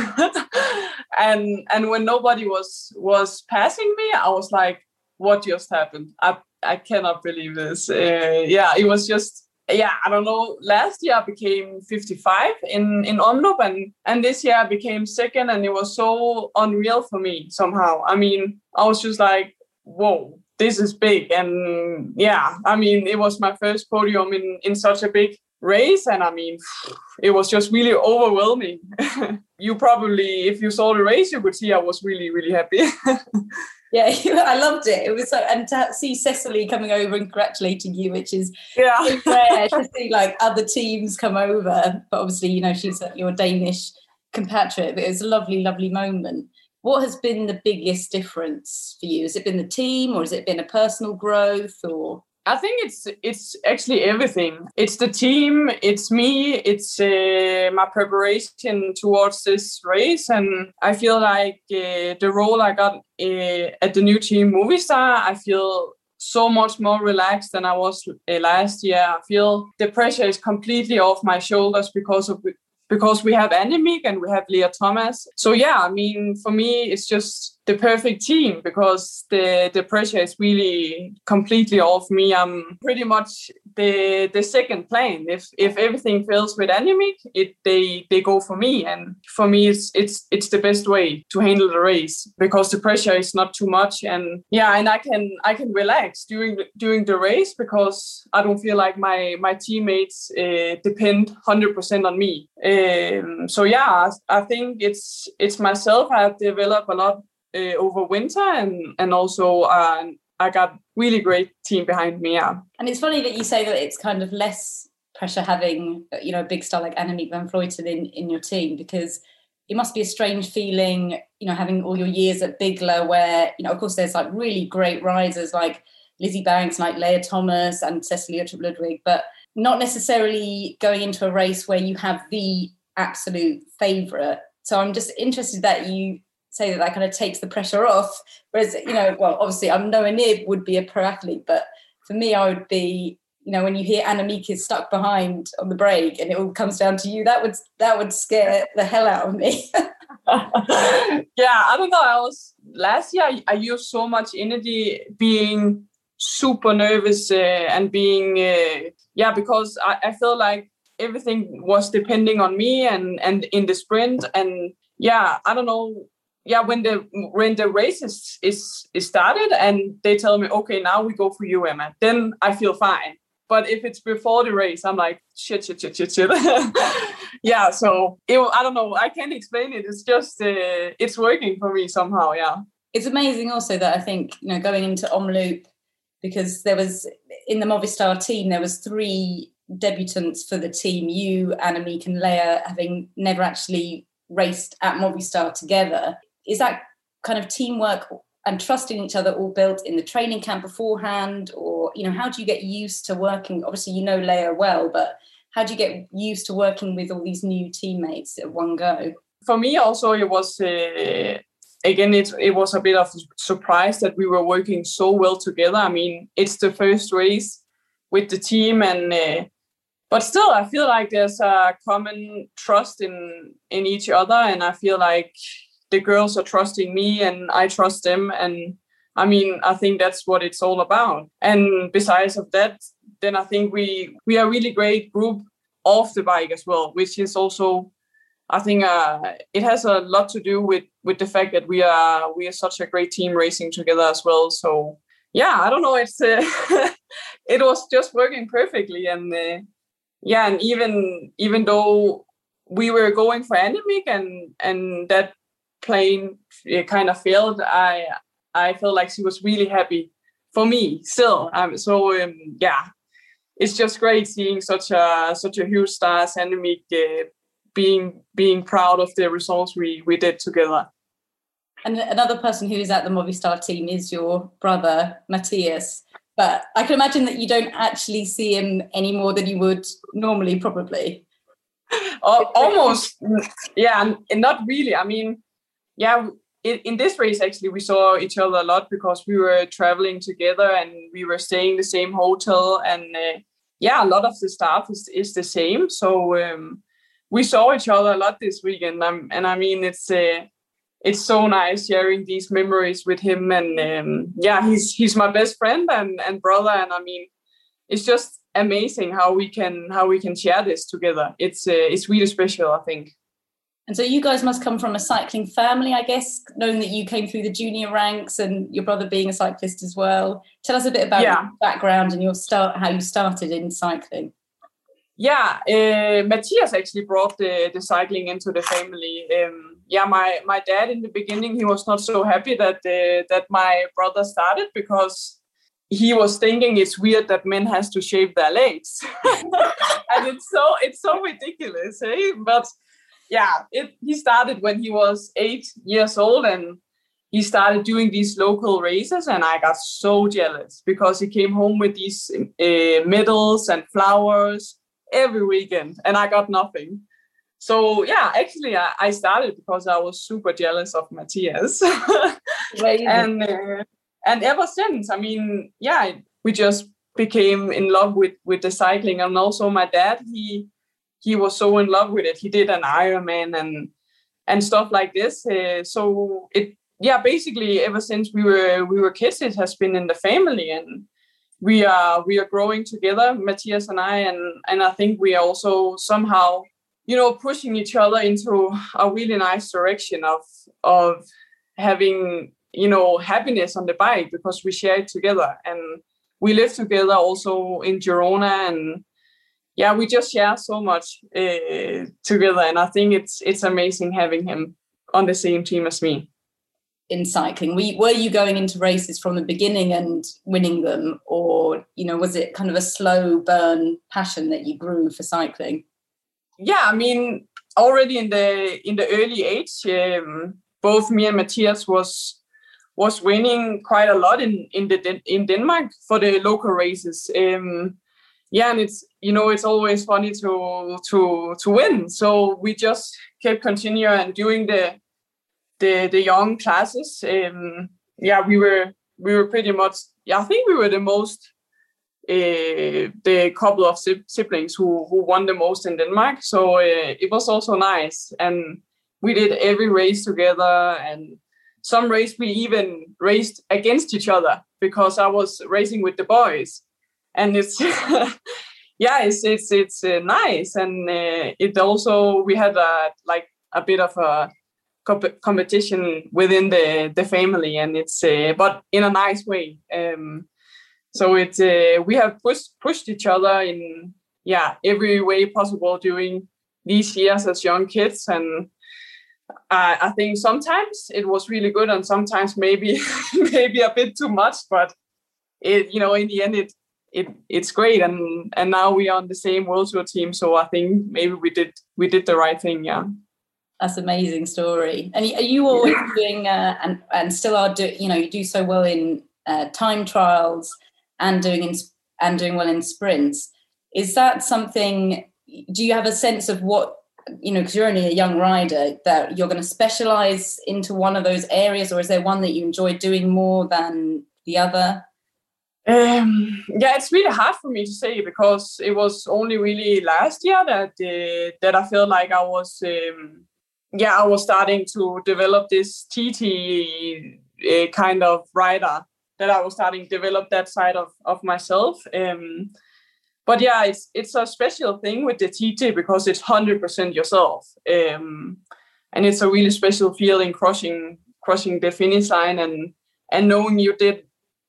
and and when nobody was was passing me, I was like, what just happened? I, I cannot believe this. Uh, yeah, it was just, yeah, I don't know. Last year I became fifty-five in, in Omloop and, and this year I became second and it was so unreal for me somehow. I mean, I was just like, whoa, this is big. And yeah, I mean, it was my first podium in, in such a big race. And I mean, it was just really overwhelming. You probably, if you saw the race, you could see I was really, really happy. Yeah, I loved it. It was so, and to see Cecily coming over and congratulating you, which is yeah. so rare to see like other teams come over. But obviously, you know, she's your Danish compatriot. But it was a lovely, lovely moment. What has been the biggest difference for you? Has it been the team, or has it been a personal growth, or? I think it's it's actually everything. It's the team, it's me, it's uh, my preparation towards this race. And I feel like uh, the role I got uh, at the new team Movistar, I feel so much more relaxed than I was uh, last year. I feel the pressure is completely off my shoulders because of because we have Annemiek and we have Lea Thomas. So yeah, I mean, for me, it's just the perfect team because the, the pressure is really completely off me. I'm pretty much the the second plan. If if everything fails with Annemiek, it they they go for me. And for me, it's it's it's the best way to handle the race because the pressure is not too much. And yeah, and I can I can relax during the, during the race because I don't feel like my my teammates uh, depend one hundred percent on me. Um, so yeah, I, I think it's it's myself. I have developed a lot uh, over winter, and and also uh, I got really great team behind me. Yeah, and it's funny that you say that it's kind of less pressure having, you know, a big star like Annemiek van Vleuten in in your team, because it must be a strange feeling, you know, having all your years at Bigla, where, you know, of course there's like really great riders like Lizzie Banks, like Lea Thomas and Cecilie Uttrup Ludwig, but not necessarily going into a race where you have the absolute favourite. So I'm just interested that you say that that kind of takes the pressure off. Whereas, you know, well, obviously I'm nowhere near would be a pro athlete, but for me, I would be, you know, when you hear Annemiek is stuck behind on the brake and it all comes down to you, that would that would scare the hell out of me. Yeah, I don't know. I was last year. I, I used so much energy being super nervous uh, and being uh, yeah, because I, I feel like everything was depending on me and and in the sprint. And yeah, I don't know. Yeah, when the when the race is, is is started and they tell me, okay, now we go for you, Emma, then I feel fine. But if it's before the race, I'm like, shit, shit, shit, shit, shit. Yeah, so it, I don't know. I can't explain it. It's just, uh, it's working for me somehow, yeah. It's amazing also that I think, you know, going into Omloop, because there was, in the Movistar team, there was three debutants for the team, you, Annemiek and Lea, having never actually raced at Movistar together. Is that kind of teamwork and trusting each other all built in the training camp beforehand? Or, you know, how do you get used to working? Obviously, you know Lea well, but how do you get used to working with all these new teammates at one go? For me also, it was, uh, again, it, it was a bit of a surprise that we were working so well together. I mean, it's the first race with the team, and uh, but still, I feel like there's a common trust in, in each other, and I feel like the girls are trusting me and I trust them. And I mean, I think that's what it's all about. And besides of that, then I think we we are a really great group off the bike as well, which is also, I think uh, it has a lot to do with, with the fact that we are we are such a great team racing together as well. So yeah, I don't know. It's uh, it was just working perfectly. And uh, yeah, and even even though we were going for Annemiek and and that plane uh, kind of failed, I I felt like she was really happy for me still. Um, so um, yeah, it's just great seeing such a such a huge star as Annemiek uh, being being proud of the results we we did together. And another person who is at the Movistar team is your brother, Matthias. But I can imagine that you don't actually see him any more than you would normally, probably. Uh, almost, yeah, and not really. I mean, yeah, in, in this race, actually, we saw each other a lot because we were traveling together and we were staying in the same hotel. And uh, yeah, a lot of the staff is, is the same. So um, we saw each other a lot this weekend. Um, and I mean, it's... Uh, It's so nice sharing these memories with him, and um, yeah, he's he's my best friend and, and brother, and I mean, it's just amazing how we can how we can share this together. It's uh, it's really special, I think. And so you guys must come from a cycling family, I guess, knowing that you came through the junior ranks and your brother being a cyclist as well. Tell us a bit about yeah. your background and your start, how you started in cycling. Yeah, uh, Matthias actually brought the, the cycling into the family. Um, yeah, my, my dad in the beginning, he was not so happy that uh, that my brother started because he was thinking it's weird that men has to shave their legs, and it's so it's so ridiculous, eh? But yeah, it, he started when he was eight years old, and he started doing these local races, and I got so jealous because he came home with these uh, medals and flowers every weekend, and I got nothing. So yeah, actually I, I started because I was super jealous of Matthias. and uh, and ever since, I mean, yeah, we just became in love with with the cycling. And also my dad, he he was so in love with it. He did an Ironman and and stuff like this. Uh, so it yeah, basically ever since we were we were kids, it has been in the family, and we are we are growing together, Matthias and I, and and I think we are also somehow, you know, pushing each other into a really nice direction of of having, you know, happiness on the bike because we share it together, and we live together also in Girona, and yeah, we just share so much uh, together, and I think it's it's amazing having him on the same team as me. In cycling, were you, were you going into races from the beginning and winning them, or you know, was it kind of a slow burn passion that you grew for cycling? Yeah, I mean, already in the in the early age, um, both me and Matthias was was winning quite a lot in in the in Denmark for the local races. Um, yeah, and it's, you know, it's always funny to to to win. So we just kept continuing and doing the the the young classes. Um, yeah, we were we were pretty much. Yeah, I think we were the most. Uh, the couple of siblings who who won the most in Denmark. So uh, it was also nice, and we did every race together, and some race we even raced against each other because I was racing with the boys, and it's yeah, it's it's it's uh, nice, and uh, it also we had a like a bit of a comp- competition within the the family, and it's uh, but in a nice way. Um, So it uh, we have pushed pushed each other in yeah every way possible during these years as young kids, and uh, I think sometimes it was really good, and sometimes maybe maybe a bit too much. But it, you know, in the end, it it it's great, and and now we are on the same World Tour team. So I think maybe we did we did the right thing. Yeah. That's an amazing story. And are you always doing uh, and and still are do you know you do so well in uh, time trials and doing in, and doing well in sprints? Is that something? Do you have a sense of what, you know, because you're only a young rider, that you're going to specialize into one of those areas, or is there one that you enjoy doing more than the other? Um, yeah, it's really hard for me to say because it was only really last year that uh, that I felt like I was um, yeah I was starting to develop this T T uh, kind of rider. That I was starting to develop that side of, of myself. Um, but yeah, it's it's a special thing with the T T because it's one hundred percent yourself. Um, and it's a really special feeling crossing crossing the finish line and and knowing you did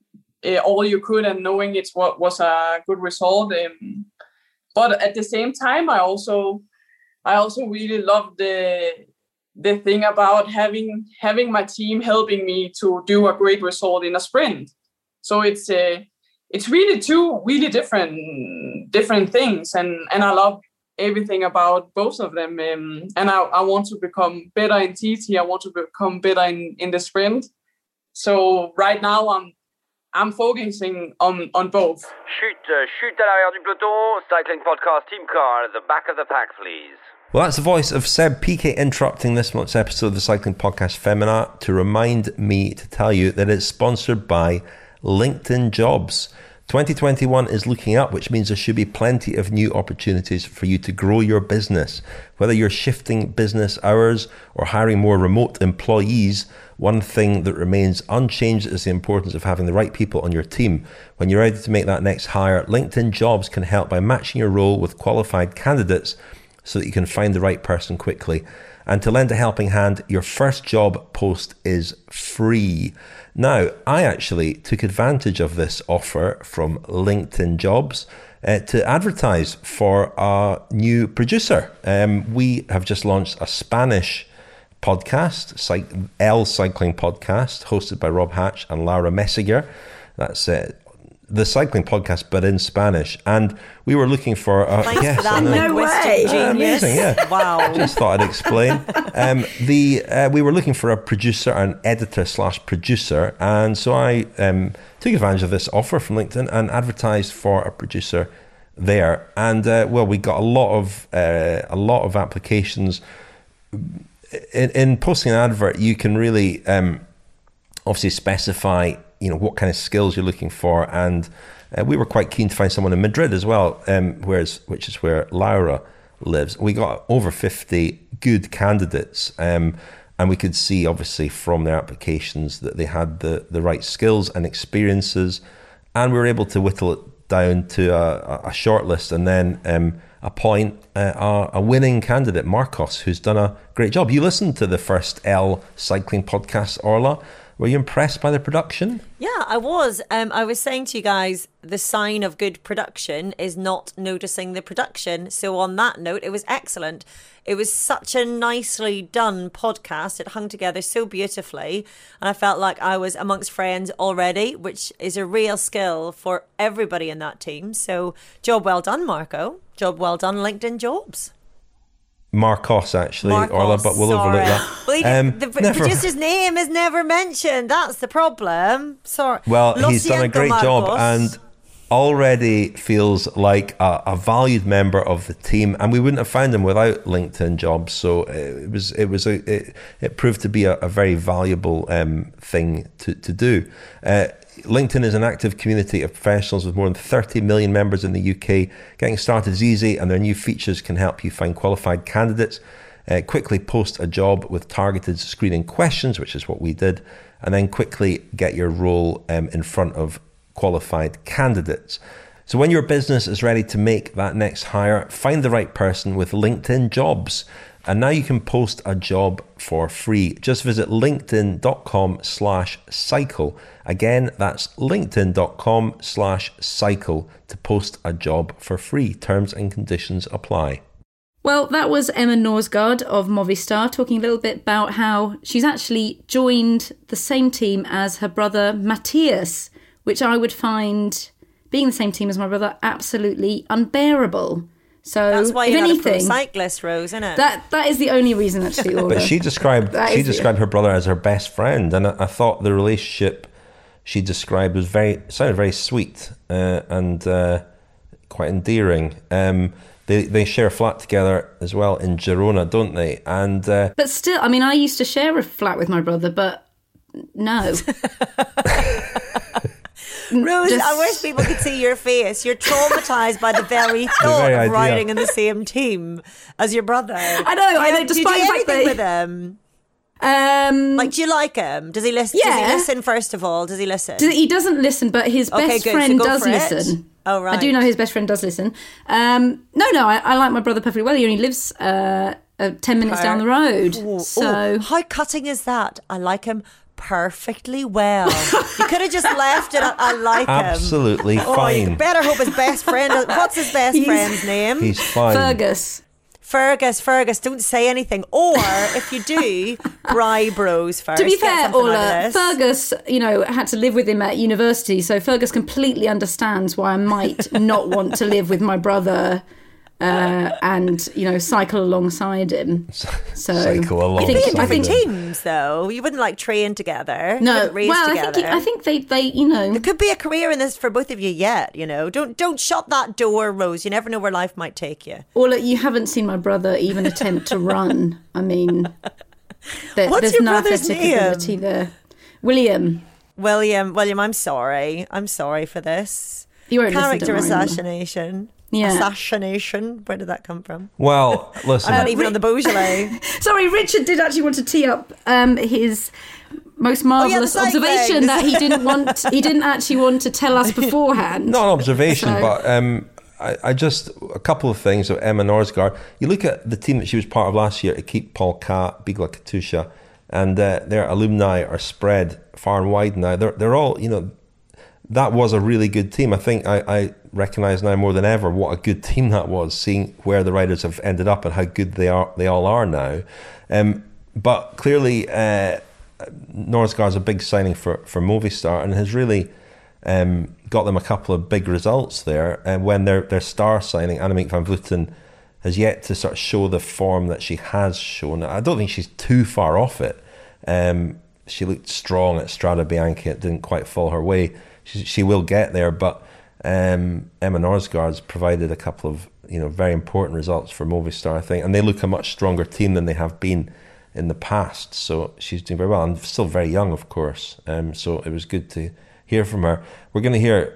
uh, all you could and knowing it's what was a good result. Um, but at the same time, I also I also really love the the thing about having having my team helping me to do a great result in a sprint. So it's uh, it's really two really different different things, and and I love everything about both of them. Um, and I, I want to become better in T T. I want to become better in, in the sprint. So right now I'm I'm focusing on on both. Chute, uh, chute à l'arrière du peloton. Cycling Podcast Team Car at the back of the pack, please. Well, that's the voice of Seb Piquet interrupting this month's episode of the Cycling Podcast Femina to remind me to tell you that it's sponsored by LinkedIn Jobs. twenty twenty-one is looking up, which means there should be plenty of new opportunities for you to grow your business. Whether you're shifting business hours or hiring more remote employees, one thing that remains unchanged is the importance of having the right people on your team. When you're ready to make that next hire, LinkedIn Jobs can help by matching your role with qualified candidates so that you can find the right person quickly. And to lend a helping hand, your first job post is free. Now, I actually took advantage of this offer from LinkedIn Jobs uh, to advertise for a new producer. Um, we have just launched a Spanish podcast, El Cycling Podcast, hosted by Rob Hatch and Laura Messiger. That's it. The Cycling Podcast, but in Spanish. And we were looking for a... Thanks yes, for that. No way. Uh, amazing, yeah. Wow. Just thought I'd explain. Um, the uh, we were looking for a producer, an editor slash producer, and so I um, took advantage of this offer from LinkedIn and advertised for a producer there. And uh, well, we got a lot of uh, a lot of applications. In, in posting an advert, you can really um, obviously specify, you know, what kind of skills you're looking for, and uh, we were quite keen to find someone in Madrid as well, um, whereas which is where Laura lives. We got over fifty good candidates, um, and we could see obviously from their applications that they had the the right skills and experiences, and we were able to whittle it down to a, a short list and then um, appoint uh, a, a winning candidate, Marcos, who's done a great job. You listened to the first L Cycling Podcast, Orla. Were you impressed by the production? Yeah, I was. Um, I was saying to you guys, the sign of good production is not noticing the production. So on that note, it was excellent. It was such a nicely done podcast. It hung together so beautifully. And I felt like I was amongst friends already, which is a real skill for everybody in that team. So job well done, Marco. Job well done, LinkedIn Jobs. Marcos, actually, Marcos, Orla, but we'll sorry. overlook that. Well, he, Um, the never- producer's name is never mentioned. That's the problem. Sorry. Well, Lo he's done a siento, great job Marcos. and already feels like a, a valued member of the team, and we wouldn't have found him without LinkedIn Jobs. So it was it was a it, it proved to be a, a very valuable um, thing to to do. Uh, LinkedIn is an active community of professionals with more than thirty million members in the U K. Getting started is easy, and their new features can help you find qualified candidates. Uh, quickly post a job with targeted screening questions, which is what we did, and then quickly get your role um, in front of qualified candidates. So when your business is ready to make that next hire, find the right person with LinkedIn Jobs. And now you can post a job for free. Just visit linkedin.com slash cycle. Again, that's linkedin.com slash cycle to post a job for free. Terms and conditions apply. Well, that was Emma Norsgaard of Movistar talking a little bit about how she's actually joined the same team as her brother Matthias, which I would find, being the same team as my brother, absolutely unbearable. So, That's why if you're anything, not a pro cyclist, Rose, isn't it? that that is the only reason, actually. Orla. But she described That she is the- described her brother as her best friend, and I, I thought the relationship she described was very sounded very sweet uh, and uh, quite endearing. Um, they they share a flat together as well in Girona, don't they? And uh, But still, I mean, I used to share a flat with my brother, but no. Rose, Just- I wish people could see your face. You're traumatized by the very thought very of idea. riding in the same team as your brother. I know, I know, Do you despite do the fact anything that- with him? Um, Like, do you like him? Does he listen? Does Yeah. he listen first of all? Does he listen? he doesn't listen, but his Okay, best good, so friend go does for it. listen. Oh, right. I do know his best friend does listen. Um, no, no, I, I like my brother perfectly well. He only lives uh, uh, ten minutes down the road. Ooh, so ooh, how cutting is that? I like him perfectly well. You could have just left it. I, I like him. Absolutely Oh, fine. you better hope his best friend. What's his best He's- friend's name? He's fine. Fergus. Fergus, Fergus, don't say anything. Or if you do, bribe Rose first. To be Get fair, something out Orla, of this. Fergus, you know, had to live with him at university, so Fergus completely understands why I might not want to live with my brother uh, and, you know, cycle alongside him. So Cycle I You'd be think, in I different think teams, though. You wouldn't like train together. You no. wouldn't race Well, I together. think I think they, they, you know, There could be a career in this for both of you yet. You know, don't don't shut that door, Rose. You never know where life might take you. Orla, you haven't seen my brother even attempt to run. I mean, there, What's there's your no brother's athletic name? ability there. William, William, William, I'm sorry. I'm sorry for this. you won't listen, Character don't worry, Orla. assassination. Yeah. Assassination. Where did that come from? Well, listen. I'm not even on the Beaujolais. Sorry, Richard did actually want to tee up um, his most Oh, yeah, the marvelous cycling. observation that he didn't want. He didn't actually want to tell us beforehand. Not an observation, So- but um, I, I just a couple of things of Emma Norsgaard. You look at the team that she was part of last year: Ekip Polka, Bigla Katusha, and uh, their alumni are spread far and wide now. They're they're all, you know, that was a really good team. I think I, I recognise now more than ever what a good team that was, seeing where the riders have ended up and how good they are. They all are now. Um, but clearly, uh, Norsgaard's a big signing for for Movistar and has really um, got them a couple of big results there. And when their their star signing, Annemiek van Vleuten, has yet to sort of show the form that she has shown. I don't think she's too far off it. Um, she looked strong at Strade Bianche. It didn't quite fall her way. She, she will get there, but um, Emma Norsgaard's provided a couple of, you know, very important results for Movistar, I think, and they look a much stronger team than they have been in the past. So she's doing very well, and still very young, of course. Um, so it was good to hear from her. We're going to hear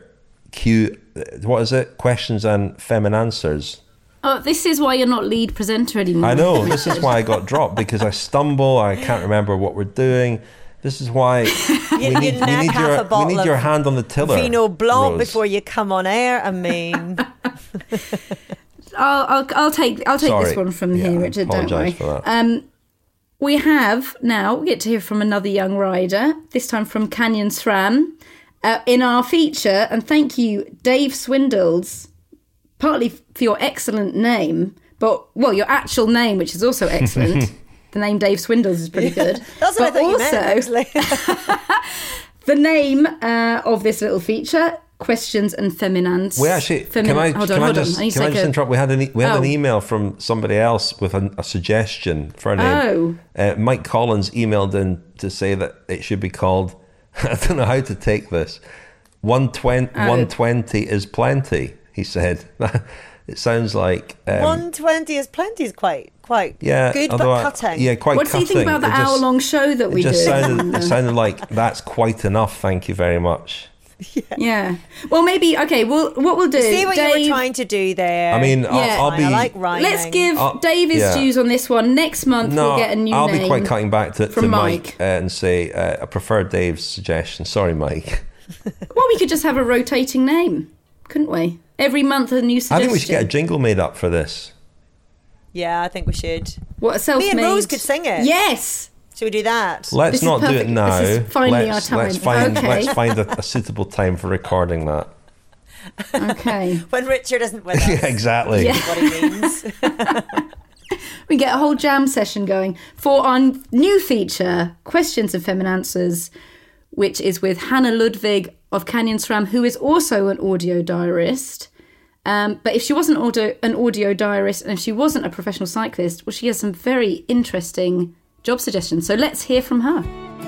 Q. What is it? Questions and Femin Answers. Oh, this is why you're not lead presenter anymore. I know. This is why I got dropped, because I stumble. I can't remember what we're doing. This is why we You need, we neck need half a your we bottle need of your hand on the tiller. Vino Blanc Rose. before you come on air. I mean, I'll, I'll, I'll take, I'll take Sorry. this one from Yeah, here, Richard. Don't worry. apologise for that. Um, we have now. We get to hear from another young rider. This time from Canyon SRAM uh, in our feature. And thank you, Dave Swindles, partly for your excellent name, but well, your actual name, which is also excellent. The name Dave Swindles is pretty good. that's what but I thought also, you meant, actually. the name uh, of this little feature, Questions and Feminans. We actually Femin- can I hold can on, I hold just on. I need to can I take just a- interrupt? We had an e- we had Oh. an email from somebody else with a, a suggestion for a name. Oh. Uh, Mike Collins emailed in to say that it should be called. I don't know how to take this. one twenty Oh. one twenty is plenty. He said. It sounds like um, one twenty is plenty. Is quite quite yeah, good, although I- but cutting. yeah, quite. What do you think cutting. about the It just- hour-long show that we It just do? sounded. It sounded like that's quite enough. Thank you very much. Yeah. Well, maybe. Okay. Well, what we'll do? See what Dave, you were trying to do there. I mean, Yeah. I'll, I'll be. I like rhyming. Let's give Uh, Dave his yeah. dues on this one. Next month No, we'll get a new I'll name. be quite cutting back to, to from Mike, Mike. uh, and say uh, I prefer Dave's suggestion. Sorry, Mike. Well, we could just have a rotating name, couldn't we? Every month a new suggestion. I think we should get a jingle made up for this. Yeah, I think we should. What a self-made. Me and Rose could sing it. Yes. Should we do that? Let's This is not do perfect. it now. This is finally let's, our let's time. find Okay. let's find a, a suitable time for recording that. Okay. When Richard isn't with us. Yeah, exactly. Yeah. What he means. We get a whole jam session going for our new feature, Questions and Femin Answers, which is with Hannah Ludwig of Canyon SRAM, who is also an audio diarist. Um, but if she wasn't audio, an audio diarist and if she wasn't a professional cyclist, well, she has some very interesting job suggestions. So let's hear from her.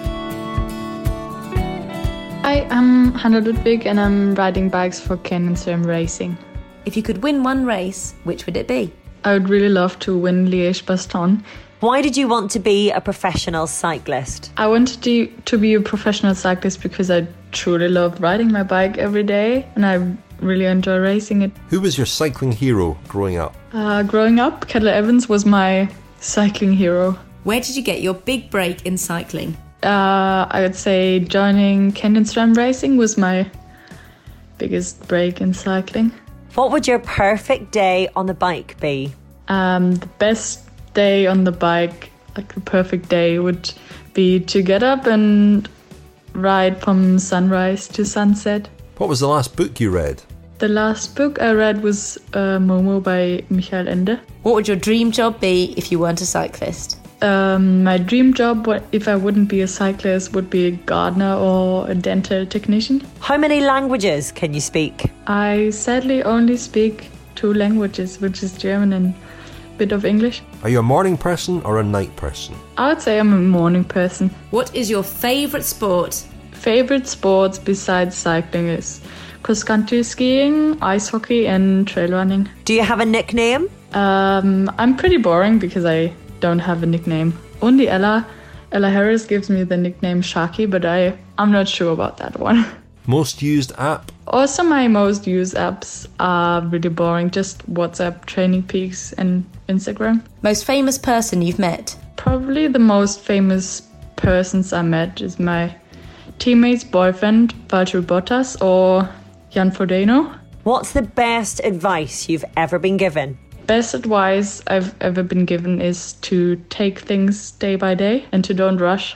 Hi, I'm Hannah Ludwig and I'm riding bikes for Canyon SRAM Racing. If you could win one race, which would it be? I would really love to win Liège-Bastogne. Why did you want to be a professional cyclist? I wanted to, to be a professional cyclist because I truly loved riding my bike every day and I really enjoy racing it. Who was your cycling hero growing up? Uh, growing up, Cadel Evans was my cycling hero. Where did you get your big break in cycling? Uh, I would say joining Canyon SRAM Racing was my biggest break in cycling. What would your perfect day on the bike be? Um, the best day on the bike like the perfect day would be to get up and ride from sunrise to sunset. What was the last book you read? The last book I read was uh, Momo by Michael Ende. What would your dream job be if you weren't a cyclist? Um, my dream job, if I wouldn't be a cyclist, would be a gardener or a dental technician. How many languages can you speak? I sadly only speak two languages, which is German and a bit of English. Are you a morning person or a night person? I would say I'm a morning person. What is your favourite sport? Favorite sports besides cycling is cross-country skiing, ice hockey and trail running. Do you have a nickname? Um, I'm pretty boring because I don't have a nickname. Only Ella. Ella Harris gives me the nickname Sharky, but I, I'm not sure about that one. Most used app? Also, my most used apps are really boring. Just WhatsApp, Training Peaks and Instagram. Most famous person you've met? Probably the most famous persons I met is my teammate's boyfriend, Valtteri Bottas, or Jan Frodeno. What's the best advice you've ever been given? Best advice I've ever been given is to take things day by day and to don't rush.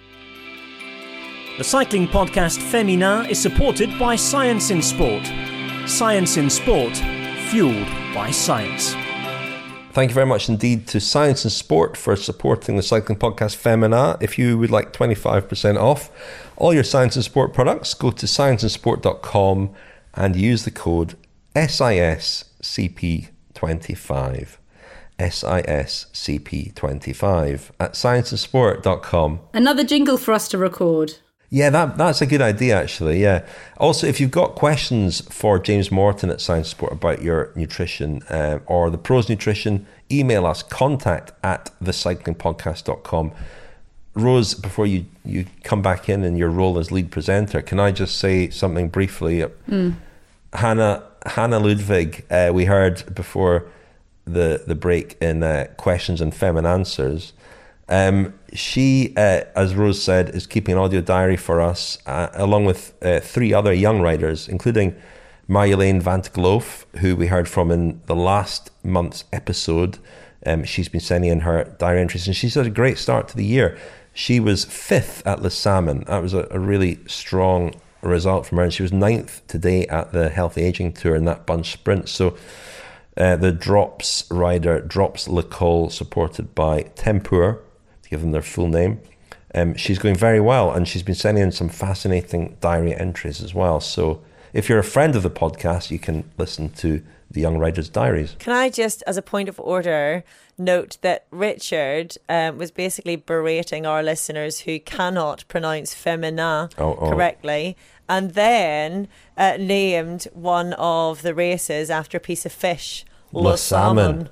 The cycling podcast Femina is supported by Science in Sport. Science in Sport, fueled by science. Thank you very much indeed to Science in Sport for supporting the cycling podcast Femina. If you would like twenty-five percent off all your Science in Sport products, go to science in sport dot com and use the code S I S C P twenty-five. S I S C P twenty-five at science in sport dot com. Another jingle for us to record. Yeah, that that's a good idea, actually, yeah. Also, if you've got questions for James Morton at Science Sport about your nutrition uh, or the pros nutrition, email us, contact at the cycling podcast dot com. Rose, before you, you come back in in your role as lead presenter, can I just say something briefly? Mm. Hannah Hannah Ludwig, uh, we heard before the, the break in uh, Questions and Femin Answers. Um, she, uh, as Rose said, is keeping an audio diary for us, uh, along with uh, three other young riders, including Marjolein van 't Geloof, who we heard from in the last month's episode. Um, she's been sending in her diary entries, and she's had a great start to the year. She was fifth at Les Salmon. That was a, a really strong result from her, and she was ninth today at the Healthy Aging Tour in that bunch sprint. So uh, the Drops rider, Drops Le Col, supported by Tempur, give them their full name. Um, she's going very well, and she's been sending in some fascinating diary entries as well. So if you're a friend of the podcast, you can listen to the Young Riders' Diaries. Can I just, as a point of order, note that Richard um, was basically berating our listeners who cannot pronounce Femina oh, oh. correctly, and then uh, named one of the races after a piece of fish, Le Salmon.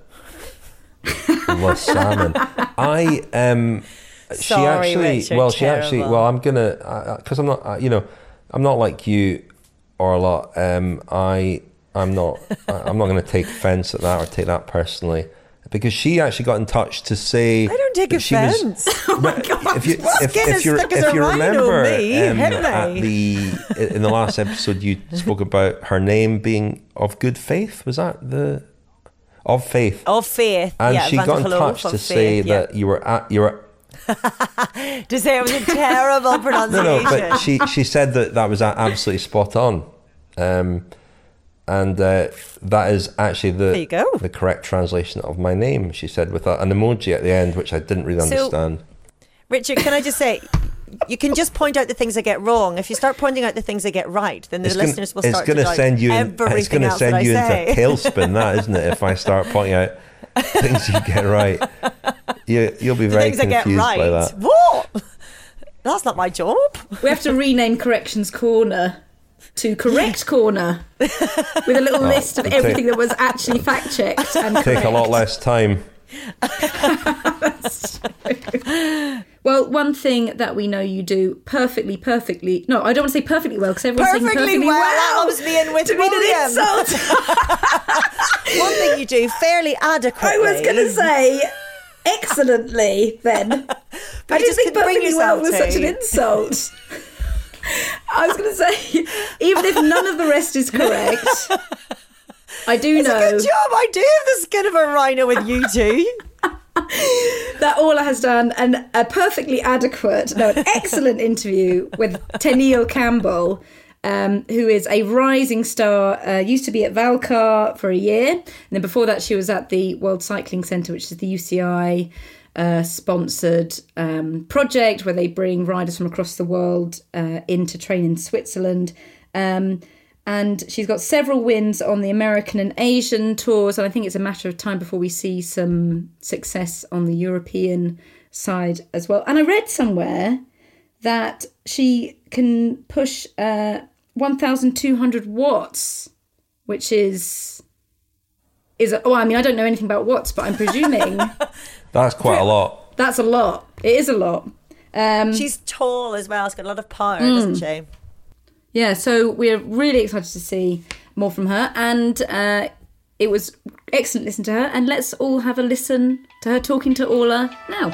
Le Salmon. I um she Sorry, actually Richard, well she terrible. actually well I'm gonna because I'm not uh, you know I'm not like you or a lot um I I'm not I'm not gonna take offense at that or take that personally, because she actually got in touch to say I don't take that she was- offence. Oh my God. if you if, Skin if as you thick as if a you rhino, remember me. um, Hit at me. the in the last episode you spoke about her name being of good faith, was that the of faith Of faith. and yeah, she Van got in der Geloof touch of to say faith, yeah. that you were at you were To say it was a terrible no pronunciation. no but she she said that that was absolutely spot on, um and uh, that is actually the There you go. the correct translation of my name, she said, with a, an emoji at the end, which I didn't really So- understand. Richard, can I just say, you can just point out the things I get wrong. If you start pointing out the things I get right, then the It's gonna- listeners will it's start to gonna doubt send you in, everything it's going to else that send I you say. into a tailspin, that, isn't it? If I start pointing out things you get right, you, you'll be The very things I get confused right. by that. What? That's not my job. We have to rename Corrections Corner to Correct Corner with a little list of it'll everything take- that was actually fact checked and Take correct. a lot less time. Well, one thing that we know you do perfectly, perfectly. No, I don't want to say perfectly well because everyone's saying Perfectly perfectly well. well. That was me in with to mean an William. insult. One thing you do fairly adequately. I was going to say excellently then. I you didn't just think couldn't bring perfectly well was yourself such an to. insult. I was going to say, even if none of the rest is correct, I do It's know. a good job. I do have the skin of a rhino with you two. that Orla has done an, a perfectly adequate, no, an excellent interview with Tennealle Campbell, um, who is a rising star, uh, used to be at Valcar for a year. And then before that, she was at the World Cycling Centre, which is the U C I uh, sponsored um, project where they bring riders from across the world uh, in to train in Switzerland. Um, and she's got several wins on the American and Asian tours. And I think it's a matter of time before we see some success on the European side as well. And I read somewhere that she can push uh, one thousand two hundred watts, which is... is a, oh, I mean, I don't know anything about watts, but I'm presuming... That's quite a lot. That's a lot. It is a lot. Um, She's tall as well. She's got a lot of power, Mm. doesn't she? Yeah, so we're really excited to see more from her. And uh, it was excellent listening to her. And let's all have a listen to her talking to Orla now.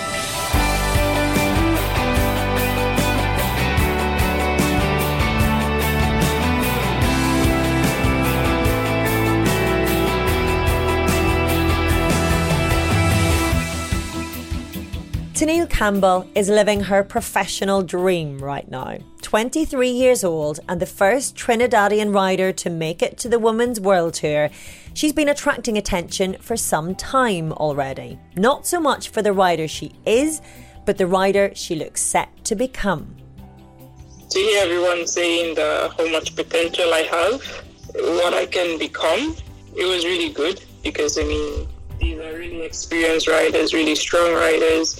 Tennealle Campbell is living her professional dream right now. twenty-three years old and the first Trinidadian rider to make it to the Women's World Tour, she's been attracting attention for some time already. Not so much for the rider she is, but the rider she looks set to become. To hear everyone saying the, how much potential I have, what I can become, it was really good because, I mean, these are really experienced riders, really strong riders,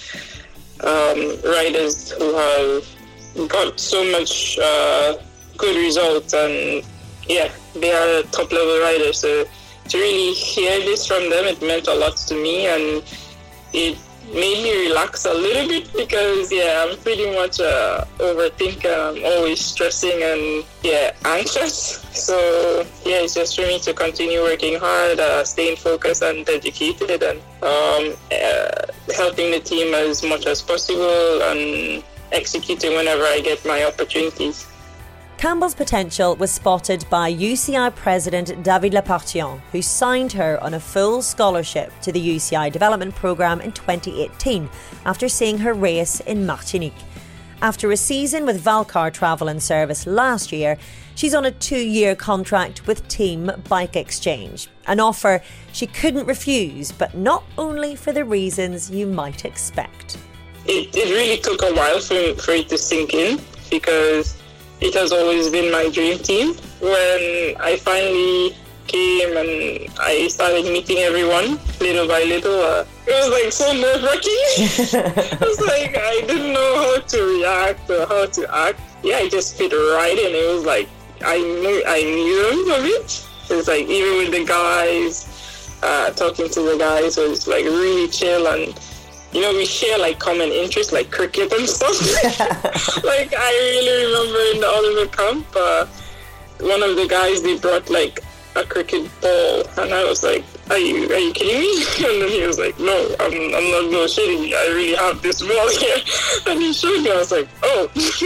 um, riders who have got so much uh, good results, and yeah, they are top level riders. So to really hear this from them, it meant a lot to me, and it made me relax a little bit because yeah, I'm pretty much a overthinker. I'm always stressing and yeah, anxious. So yeah, it's just for me to continue working hard, uh, staying focused and dedicated, and um, uh, helping the team as much as possible and executing whenever I get my opportunities. Campbell's potential was spotted by U C I President David Lepartien, who signed her on a full scholarship to the U C I development programme in twenty eighteen after seeing her race in Martinique. After a season with Valcar Travel and Service last year, she's on a two-year contract with Team Bike Exchange, an offer she couldn't refuse, but not only for the reasons you might expect. It, it really took a while for, for it to sink in because it has always been my dream team. When I finally came and I started meeting everyone little by little, uh, it was like so nerve-wracking. It was like I didn't know how to react or how to act. Yeah, I just fit right in. It was like I knew I knew them a bit. It was like even with the guys, uh, talking to the guys was like really chill, and you know, we share like common interests like cricket and stuff. Like I really remember in the Oliver Camp, uh, one of the guys, they brought like a cricket ball, and I was like, are you are you kidding me? And then he was like, no, I'm, I'm not no shitting. I really have this ball here. And he showed me, I was like, oh.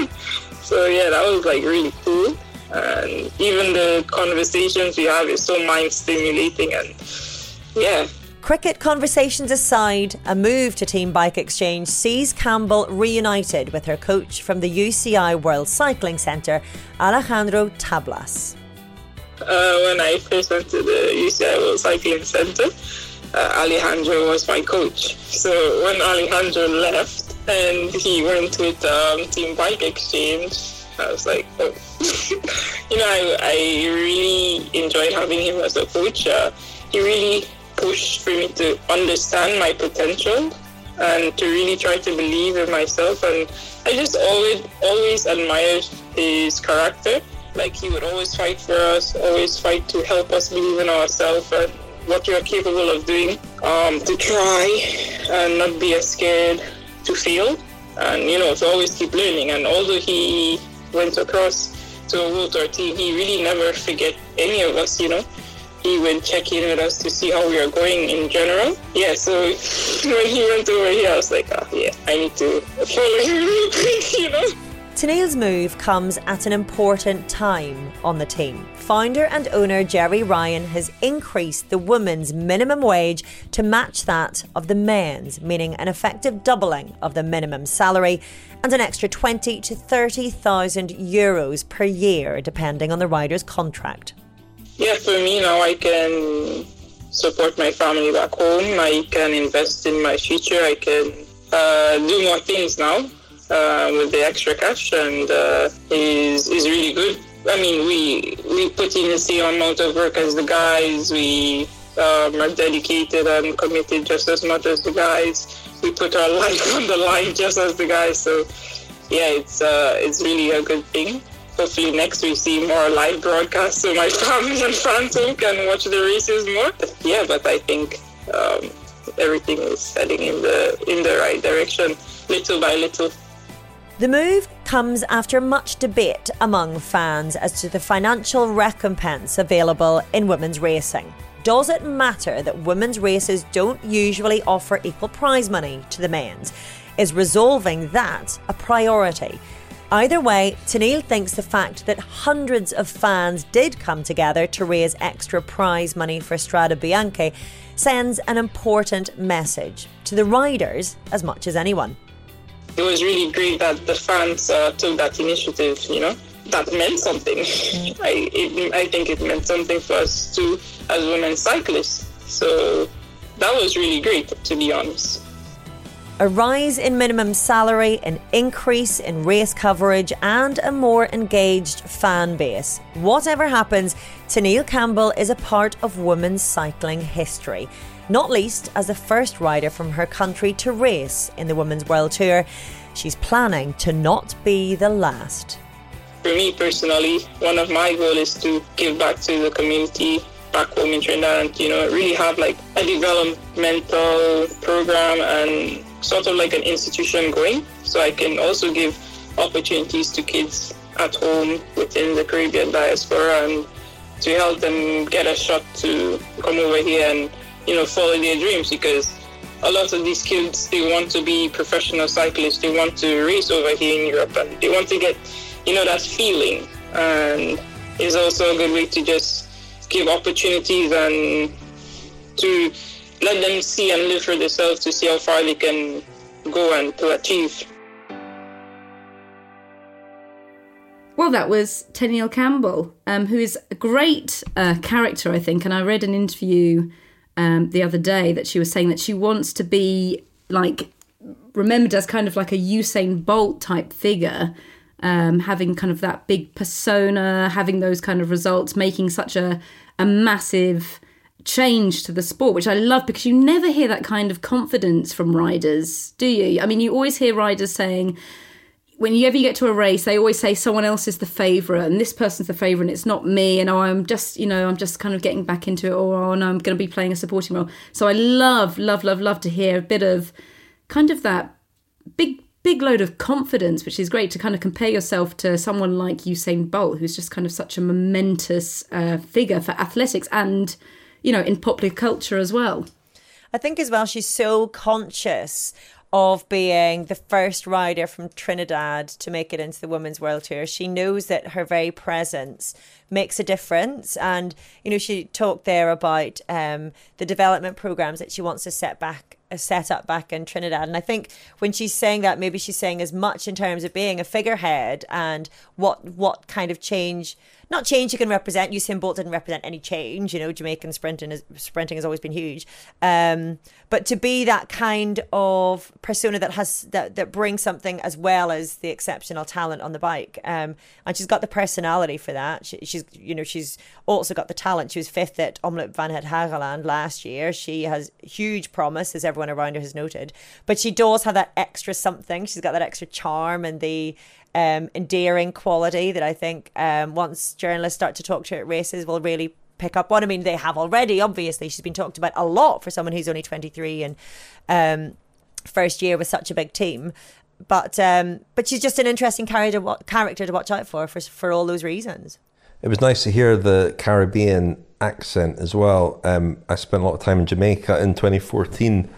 So yeah, that was like really cool. And even the conversations we have is so mind stimulating, and yeah. Cricket conversations aside, a move to Team Bike Exchange sees Campbell reunited with her coach from the U C I World Cycling Centre, Alejandro Tablas. Uh, when I first went to the U C I World Cycling Centre, uh, Alejandro was my coach. So when Alejandro left and he went with um, Team Bike Exchange, I was like, oh. You know, I, I really enjoyed having him as a coach. Uh, he really pushed for me to understand my potential and to really try to believe in myself, and I just always always admired his character. Like he would always fight for us, always fight to help us believe in ourselves and what we are capable of doing, um, to try and not be as scared to fail, and you know, to always keep learning. And although he went across to a World Tour team, he really never forget any of us, you know. He would check in with us to see how we are going in general. Yeah, so when he went over here, I was like, oh yeah, I need to follow him real quick, you know. Tenniel's move comes at an important time on the team. Founder and owner Jerry Ryan has increased the women's minimum wage to match that of the men's, meaning an effective doubling of the minimum salary and an extra twenty to thirty thousand euros per year, depending on the rider's contract. Yeah, for me now I can support my family back home. I can invest in my future. I can uh, do more things now. Uh, with the extra cash, and uh, is is really good. I mean, we we put in the same amount of work as the guys. We um, are dedicated and committed just as much as the guys. We put our life on the line just as the guys. So, yeah, it's uh, it's really a good thing. Hopefully next we see more live broadcasts so my family and friends can watch the races more. Yeah, but I think um, everything is heading in the in the right direction, little by little. The move comes after much debate among fans as to the financial recompense available in women's racing. Does it matter that women's races don't usually offer equal prize money to the men's? Is resolving that a priority? Either way, Tenniel thinks the fact that hundreds of fans did come together to raise extra prize money for Strade Bianche sends an important message to the riders as much as anyone. It was really great that the fans uh, took that initiative, you know. That meant something. I it, I think it meant something for us too as women cyclists. So that was really great, to be honest. A rise in minimum salary, an increase in race coverage and a more engaged fan base. Whatever happens, Tenniel Campbell is a part of women's cycling history. Not least as the first rider from her country to race in the Women's World Tour. She's planning to not be the last. For me personally, one of my goals is to give back to the community back home in Trinidad and, you know, really have like a developmental program and sort of like an institution going, so I can also give opportunities to kids at home within the Caribbean diaspora and to help them get a shot to come over here and, you know, follow their dreams, because a lot of these kids, they want to be professional cyclists, they want to race over here in Europe and they want to get, you know, that feeling. And it's also a good way to just give opportunities and to let them see and live for themselves to see how far they can go and to achieve. Well, that was Tenniel Campbell, um, who is a great uh, character, I think. And I read an interview um, the other day that she was saying that she wants to be like remembered as kind of like a Usain Bolt type figure, um, having kind of that big persona, having those kind of results, making such a, a massive change to the sport, which I love, because you never hear that kind of confidence from riders, do you? I mean, you always hear riders saying, whenever you get to a race, they always say someone else is the favourite and this person's the favourite and it's not me, and oh, I'm just, you know, I'm just kind of getting back into it, or oh no, I'm going to be playing a supporting role. So I love, love, love, love to hear a bit of kind of that big, big load of confidence, which is great to kind of compare yourself to someone like Usain Bolt, who's just kind of such a momentous uh, figure for athletics and, you know, in popular culture as well. I think as well, she's so conscious of being the first rider from Trinidad to make it into the Women's World Tour. She knows that her very presence makes a difference. And, you know, she talked there about um, the development programs that she wants to set back, uh, set up back in Trinidad. And I think when she's saying that, maybe she's saying as much in terms of being a figurehead and what what kind of change, not change you can represent. Usain Bolt didn't represent any change, you know, Jamaican sprinting is, sprinting has always been huge. Um, but to be that kind of persona that has that, that brings something as well as the exceptional talent on the bike. Um, and she's got the personality for that. She, she's, you know, she's also got the talent. She was fifth at Omloop van het Hageland last year. She has huge promise, as everyone around her has noted. But she does have that extra something. She's got that extra charm and the um, endearing quality that I think um, once journalists start to talk to her at races will really pick up on. I mean, they have already, obviously. She's been talked about a lot for someone who's only twenty-three and um, first year with such a big team. But um, but she's just an interesting character character to watch out for, for for all those reasons. It was nice to hear the Caribbean accent as well. Um, I spent a lot of time in Jamaica in twenty fourteen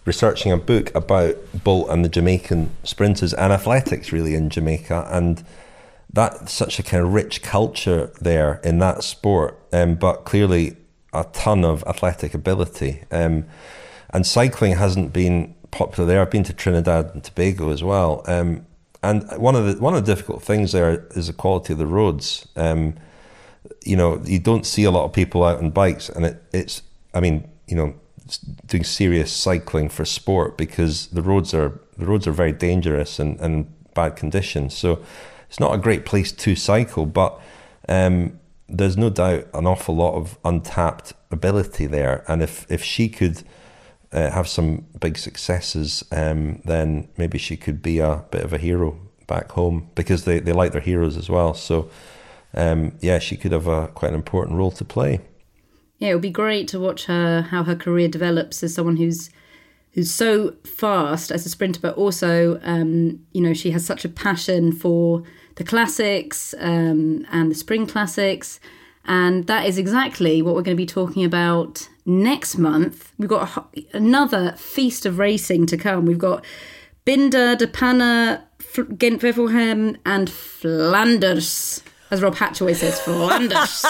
researching a book about Bolt and the Jamaican sprinters and athletics really in Jamaica, and that's such a kind of rich culture there in that sport, um, but clearly a ton of athletic ability. Um, and cycling hasn't been popular there. I've been to Trinidad and Tobago as well. Um, and one of the one of the difficult things there is the quality of the roads. Um, you know, you don't see a lot of people out on bikes, and it, it's, I mean, you know, doing serious cycling for sport, because the roads are the roads are very dangerous and, and bad conditions. So it's not a great place to cycle, but um, there's no doubt an awful lot of untapped ability there. And if, if she could uh, have some big successes, um, then maybe she could be a bit of a hero back home, because they, they like their heroes as well. So um, yeah, she could have a quite an important role to play. Yeah, it would be great to watch her, how her career develops as someone who's who's so fast as a sprinter, but also, um, you know, she has such a passion for the classics um, and the spring classics. And that is exactly what we're going to be talking about next month. We've got a, another feast of racing to come. We've got Binder, De Panne, Gent-Wevelgem and Flanders, as Rob Hatch always says, Flanders.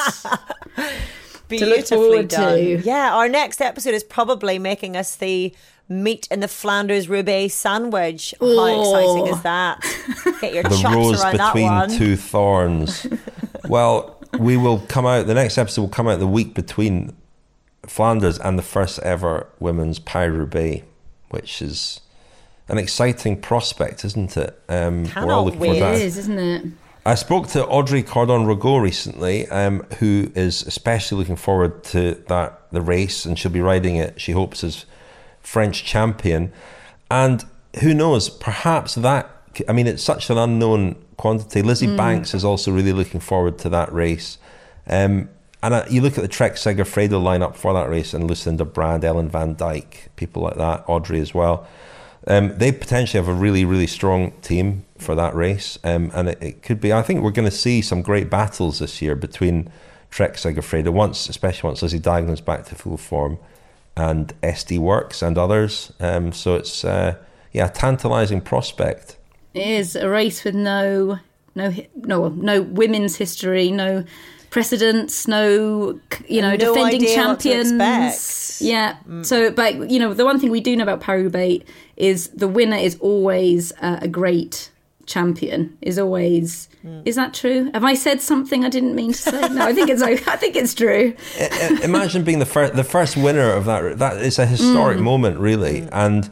Beautifully done. To. Yeah, our next episode is probably making us the meat in the Flanders-Roubaix sandwich. Oh. How exciting is that? Get your the chops rose around that between one. two thorns. Well, we will come out, the next episode will come out the week between Flanders and the first ever women's Paris-Roubaix, which is an exciting prospect, isn't it? Um, Cannot we're all looking wait. for that. It is, isn't it? I spoke to Audrey Cordon-Rogot recently, um, who is especially looking forward to that the race, and she'll be riding it, she hopes, as French champion. And who knows, perhaps that, I mean, it's such an unknown quantity. Lizzie mm. Banks is also really looking forward to that race. Um, and uh, you look at the Trek Segafredo lineup for that race, and Lucinda Brand, Ellen Van Dijk, people like that, Audrey as well. Um, they potentially have a really, really strong team for that race. Um, and it, it could be, I think we're going to see some great battles this year between Trek Segafredo, once, especially once Lizzie Diagon's back to full form, and S D Works and others. Um, so it's, uh, yeah, a tantalising prospect. It is a race with no, no, no, no women's history, no precedents, no, you know, no defending idea champions. What to expect. Yeah. Mm. So, but you know, the one thing we do know about Paris-Roubaix is the winner is always uh, a great champion. Is always. Mm. Is that true? Have I said something I didn't mean to say? No, I think it's. I think it's true. Imagine being the first, the first winner of that. That is a historic mm. moment, really. Mm. And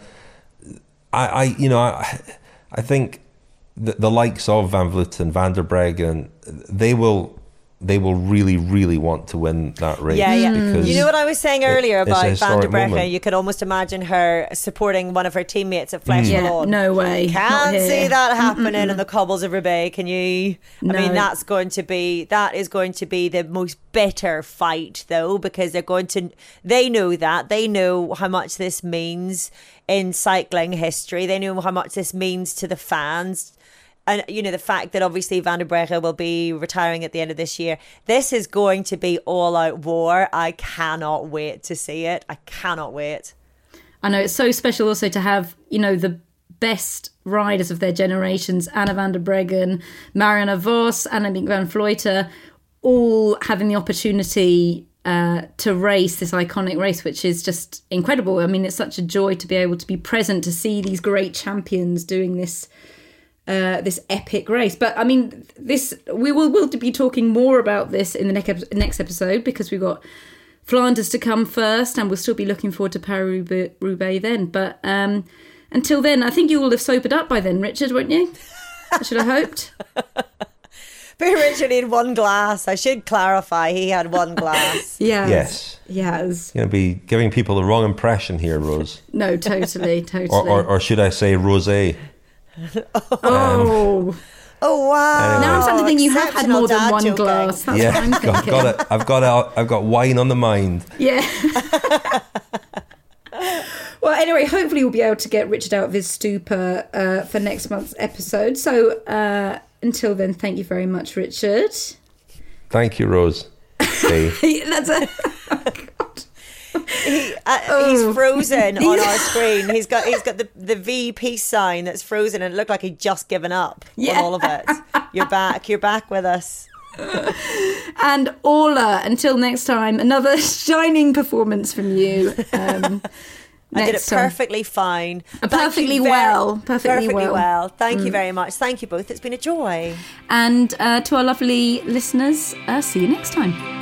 I, I, you know, I, I think the, the likes of Van Vleuten, Van der Breggen, they will. They will really, really want to win that race. Yeah, yeah. You know what I was saying earlier it, about Van der Breggen? Moment. You could almost imagine her supporting one of her teammates at Flèche mm. Wallonne. Yeah, no way. Can't see that happening Mm-mm. in the cobbles of Roubaix, can you? No. I mean, that's going to be, that is going to be the most bitter fight, though, because they're going to, they know that. They know how much this means in cycling history. They know how much this means to the fans. And, you know, the fact that obviously Van der Breggen will be retiring at the end of this year. This is going to be all-out war. I cannot wait to see it. I cannot wait. I know, it's so special also to have, you know, the best riders of their generations, Anna van der Breggen, Marianne Vos, Annemiek van Vleuten, all having the opportunity uh, to race this iconic race, which is just incredible. I mean, it's such a joy to be able to be present, to see these great champions doing this Uh, this epic race. But I mean, this we will will be talking more about this in the next next episode, because we've got Flanders to come first, and we'll still be looking forward to Paris-Roubaix then. But um, until then, I think you will have sobered up by then, Richard, won't you? I should have hoped. But Richard had one glass. I should clarify, he had one glass. Yes. Yes. Yes. You're going to be giving people the wrong impression here, Rose. No, totally, totally. or, or, or should I say rosé? Oh. Um, oh wow! Anyway. Now I'm starting to think you have had more than one joking. glass. That's yeah, what I'm thinking. I've got it. I've got it. I've got wine on the mind. Yeah. Well, anyway, hopefully we'll be able to get Richard out of his stupor uh, for next month's episode. So uh, until then, thank you very much, Richard. Thank you, Rose. Hey. That's a. Oh, God. he, uh, Oh. he's frozen on our screen. He's got he's got the, the V peace sign that's frozen, and it looked like he'd just given up Yeah. on all of it. You're back. You're back with us. And Orla, until next time, another shining performance from you. Um, I did it next time. perfectly fine. Uh, Thank you perfectly very- well, perfectly perfectly well. Thank you Mm. very much. Thank you both. It's been a joy. And uh, to our lovely listeners, uh, see you next time.